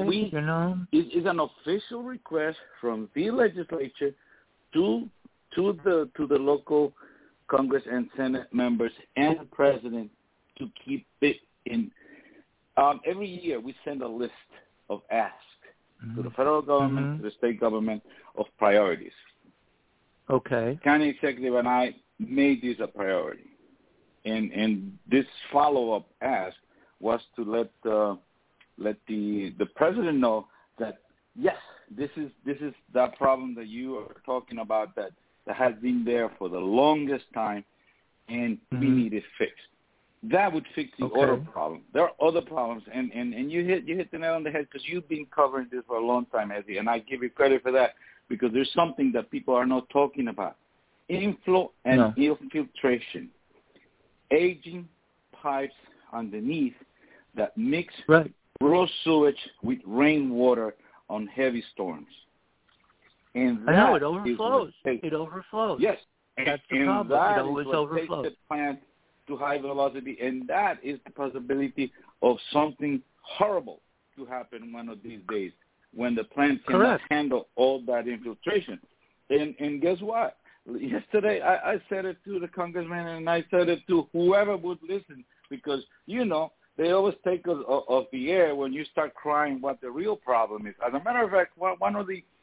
an official request from the legislature to the local Congress and Senate members and the president to keep it in. Every year we send a list of asks to the federal government, to the state government of priorities. Okay. County executive and I made this a priority, and this follow-up ask was to let the president know that yes, this is that problem that you are talking about that has been there for the longest time, and we need it fixed. That would fix the other problem. There are other problems, and you hit the nail on the head because you've been covering this for a long time, Eddie, and I give you credit for that because there's something that people are not talking about: inflow and infiltration, aging pipes underneath that mix raw sewage with rainwater on heavy storms. And I know, it overflows. It overflows. Yes. That's the problem. It always overflows. Takes the plant to high velocity, and that is the possibility of something horrible to happen one of these days when the plant cannot handle all that infiltration. And guess what? Yesterday I said it to the congressman, and I said it to whoever would listen, because, they always take us off the air when you start crying what the real problem is. As a matter of fact, one of the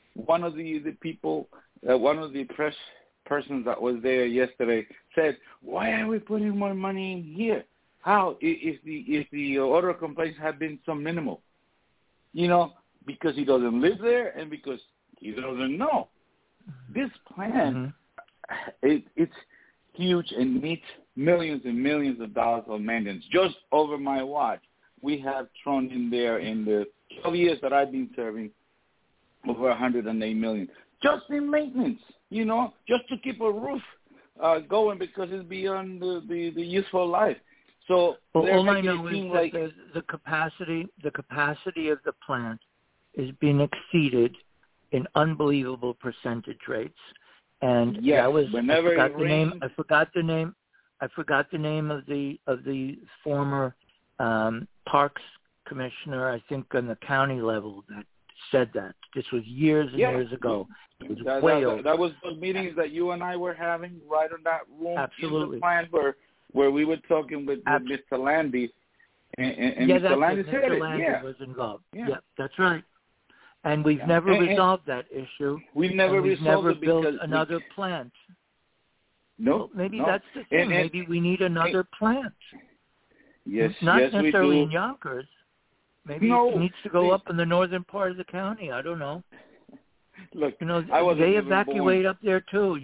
people, one of the press persons that was there yesterday said, "Why are we putting more money in here? How if the order of complaints have been so minimal?" Because he doesn't live there and because he doesn't know. This plan, it's huge and needs millions and millions of dollars of maintenance. Just over my watch, we have thrown in there in the 12 years that I've been serving over $108 million just in maintenance. Just to keep a roof going because it's beyond the useful life. So all I know is that the capacity of the plant is being exceeded in unbelievable percentage rates. And yes, I forgot the name of the former parks commissioner, I think on the county level, that said that. This was years and years ago. It was that was those meetings that you and I were having right in that room. Absolutely. In the plant where we were talking with Mr. Landy, and Mr. Landy said it. Mr. Landy was involved. Yeah, that's right. And we've never resolved that issue. We've never built another plant. No. Well, maybe that's the thing. Maybe we need another plant. Yes, not yes, necessarily we do. In Yonkers. Maybe it needs to go up in the northern part of the county. I don't know. Look, they evacuate up there too.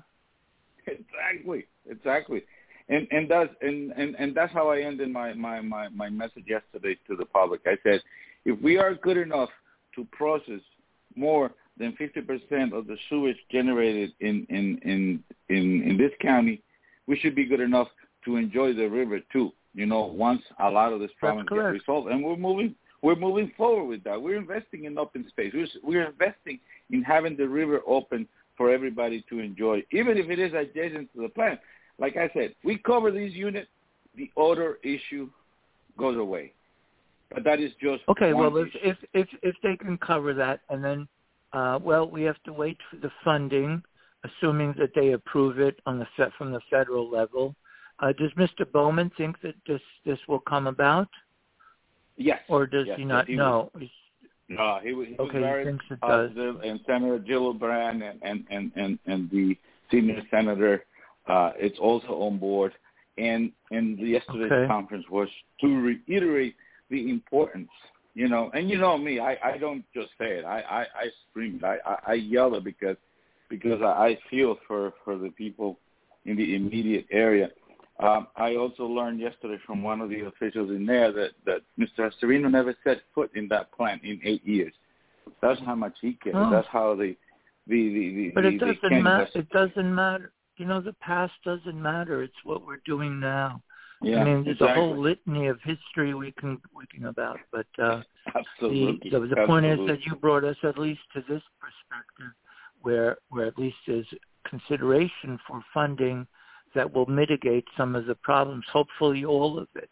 Exactly. And that's how I ended my message yesterday to the public. I said, if we are good enough to process more than 50% of the sewage generated in this county, we should be good enough to enjoy the river too. Once a lot of this problem gets resolved, and we're moving forward with that. We're investing in open space. We're investing in having the river open for everybody to enjoy, even if it is adjacent to the plant. Like I said, we cover these units, the odor issue goes away. But that is just okay. One well, issue. if they can cover that, and then we have to wait for the funding, assuming that they approve it from the federal level. Does Mr. Bowman think that this will come about? Yes. Or does he not know? No, he was very thinks it positive, does. and Senator Gillibrand and the senior senator, it's also on board. And yesterday's conference was to reiterate the importance, and me, I don't just say it. I scream it. I yell it because because I feel for the people in the immediate area. I also learned yesterday from one of the officials in there that Mr. Serino never set foot in that plant in 8 years. That's how much he cares. Oh. That's how the But it doesn't matter. It doesn't matter. You know, the past doesn't matter. It's what we're doing now. Yeah, I mean, there's exactly. a whole litany of history we can about, but absolutely. The point is that you brought us at least to this perspective, where at least there's consideration for funding that will mitigate some of the problems. Hopefully, all of it.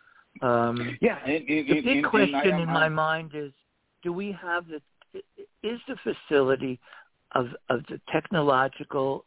The big question in my mind is: do we have is the facility of the technological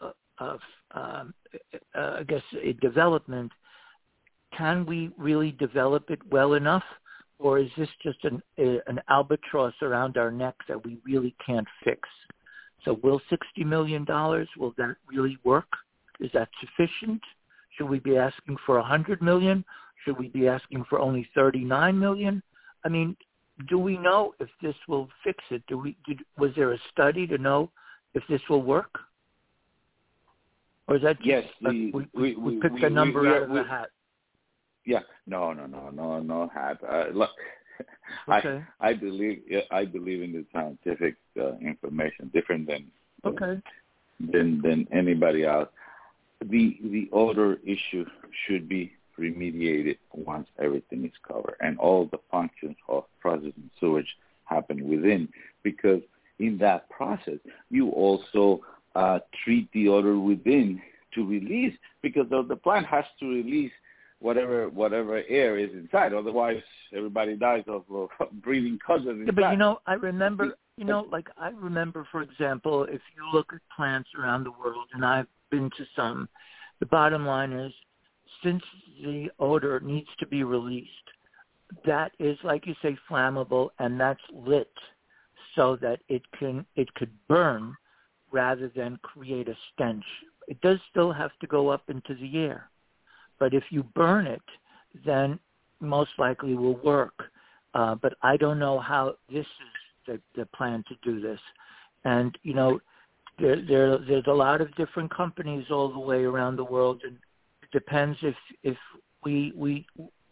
I guess a development? Can we really develop it well enough, or is this just an albatross around our neck that we really can't fix? So will $60 million, will that really work? Is that sufficient? Should we be asking for $100 million? Should we be asking for only $39 million? I mean, do we know if this will fix it? Was there a study to know if this will work? Or is that just yes, we picked a number out of the hat? Yeah, no hat. Look, okay. I believe in the scientific information, different than anybody else. The odor issue should be remediated once everything is covered, and all the functions of processing sewage happen within, because in that process you also treat the odor within to release, because the plant has to release whatever air is inside. Otherwise, everybody dies of breathing causes. Yeah, but I remember, for example, if you look at plants around the world, and I've been to some, the bottom line is, since the odor needs to be released, that is, like you say, flammable, and that's lit so that it could burn rather than create a stench. It does still have to go up into the air. But if you burn it, then most likely will work. But I don't know how this is the plan to do this. And, there's a lot of different companies all the way around the world, and it depends if we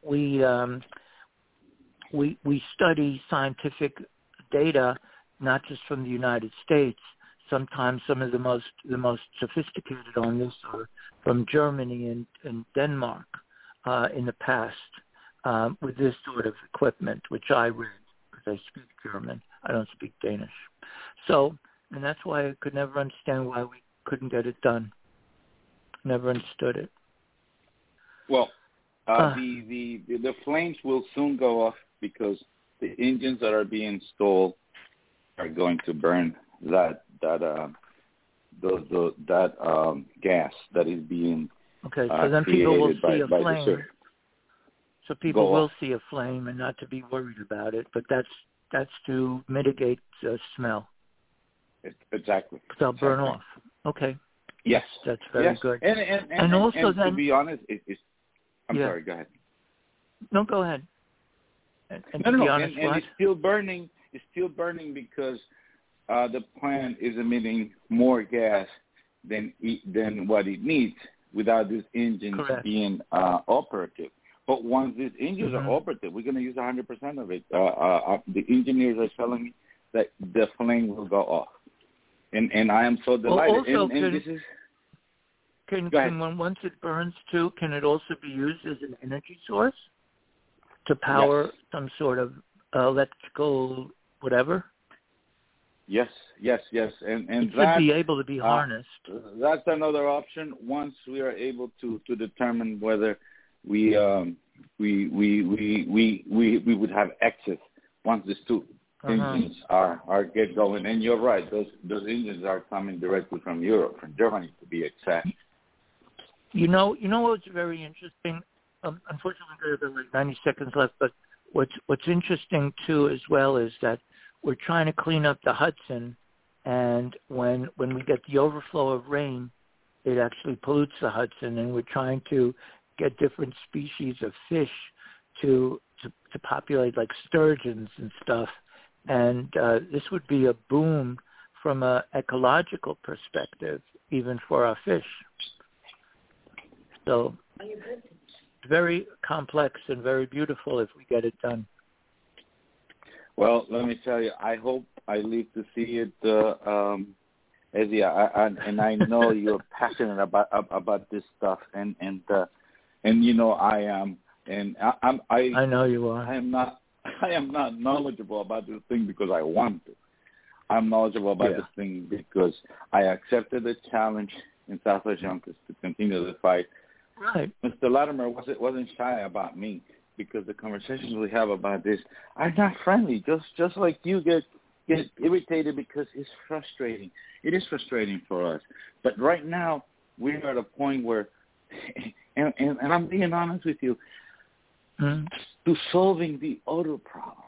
study scientific data, not just from the United States. Sometimes some of the most sophisticated on this are from Germany and Denmark in the past with this sort of equipment, which I read because I speak German. I don't speak Danish. So, and that's why I could never understand why we couldn't get it done. Never understood it. Well, the flames will soon go off because the engines that are being installed are going to burn that gas that is being okay. So then people will see a flame. So people will off. See a flame, and not to be worried about it. But that's to mitigate the smell. Exactly. They'll burn off. Okay. Yes. That's very good. And also, to be honest, I'm sorry. Go ahead. No, go ahead. And it's still burning. It's still burning because the plant is emitting more gas than what it needs without these engines being operative. But once these engines are operative, we're going to use 100% of it. The engineers are telling me that the flame will go off, and I am so delighted. Well, also, once it burns too, can it also be used as an energy source to power some sort of electrical whatever? Yes, and it should be able to be harnessed. That's another option. Once we are able to determine whether we would have access once these two engines are get going. And you're right; those engines are coming directly from Europe, from Germany to be exact. You know what's very interesting. Unfortunately, there's like 90 seconds left. But what's interesting too, as well, is that we're trying to clean up the Hudson, and when we get the overflow of rain, it actually pollutes the Hudson, and we're trying to get different species of fish to populate, like sturgeons and stuff. And this would be a boom from an ecological perspective, even for our fish. So very complex and very beautiful if we get it done. Well, let me tell you, I hope I live to see it, Ezzy, and I know you're passionate about this stuff, and you know I am, and I know you are. I am not knowledgeable about this thing because I want to. I'm knowledgeable about this thing because I accepted the challenge in Southwest Yonkers to continue the fight. Right. Mr. Latimer wasn't shy about me because the conversations we have about this are not friendly. Just like you get irritated because it's frustrating. It is frustrating for us. But right now we are at a point where, and I'm being honest with you, to solving the odor problem.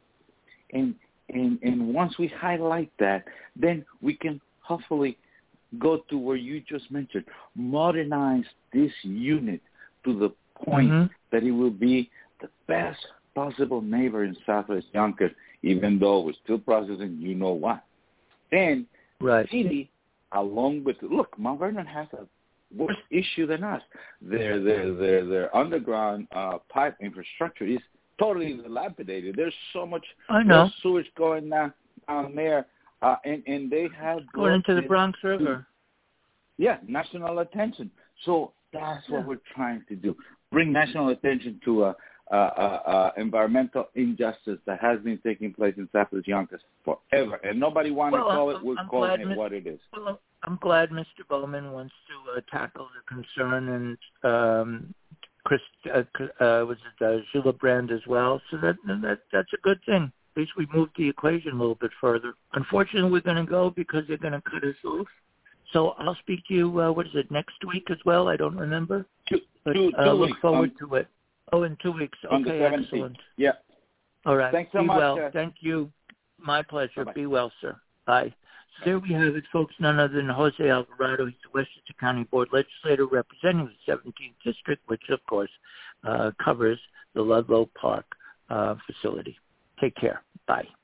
And once we highlight that, then we can hopefully go to where you just mentioned, modernize this unit to the point that it will be the best possible neighbor in Southwest Yonkers, even though we're still processing you know what. And city, along with, look, Mount Vernon has a worse issue than us. Their underground pipe infrastructure is totally dilapidated. There's so much sewage going down there. And they have going into the Bronx River. National attention. So that's what we're trying to do. Bring national attention to environmental injustice that has been taking place in Southwest Yonkers forever. And nobody wants to call it. We're calling it what it is. Well, I'm glad Mr. Bowman wants to tackle the concern, and Gillibrand as well. So that's a good thing. At least we moved the equation a little bit further. Unfortunately, we're going to go because they're going to cut us off. So I'll speak to you, next week as well? I don't remember. Two look weeks. forward to it. Oh, in 2 weeks. Okay, excellent. Yeah. All right. Thanks so Be much. well. Thank you. My pleasure. Bye-bye. Be well, sir. Bye. So there we have it, folks. None other than Jose Alvarado. He's the Westchester County Board legislator representing the 17th District, which, of course, covers the Ludlow Park facility. Take care. Bye.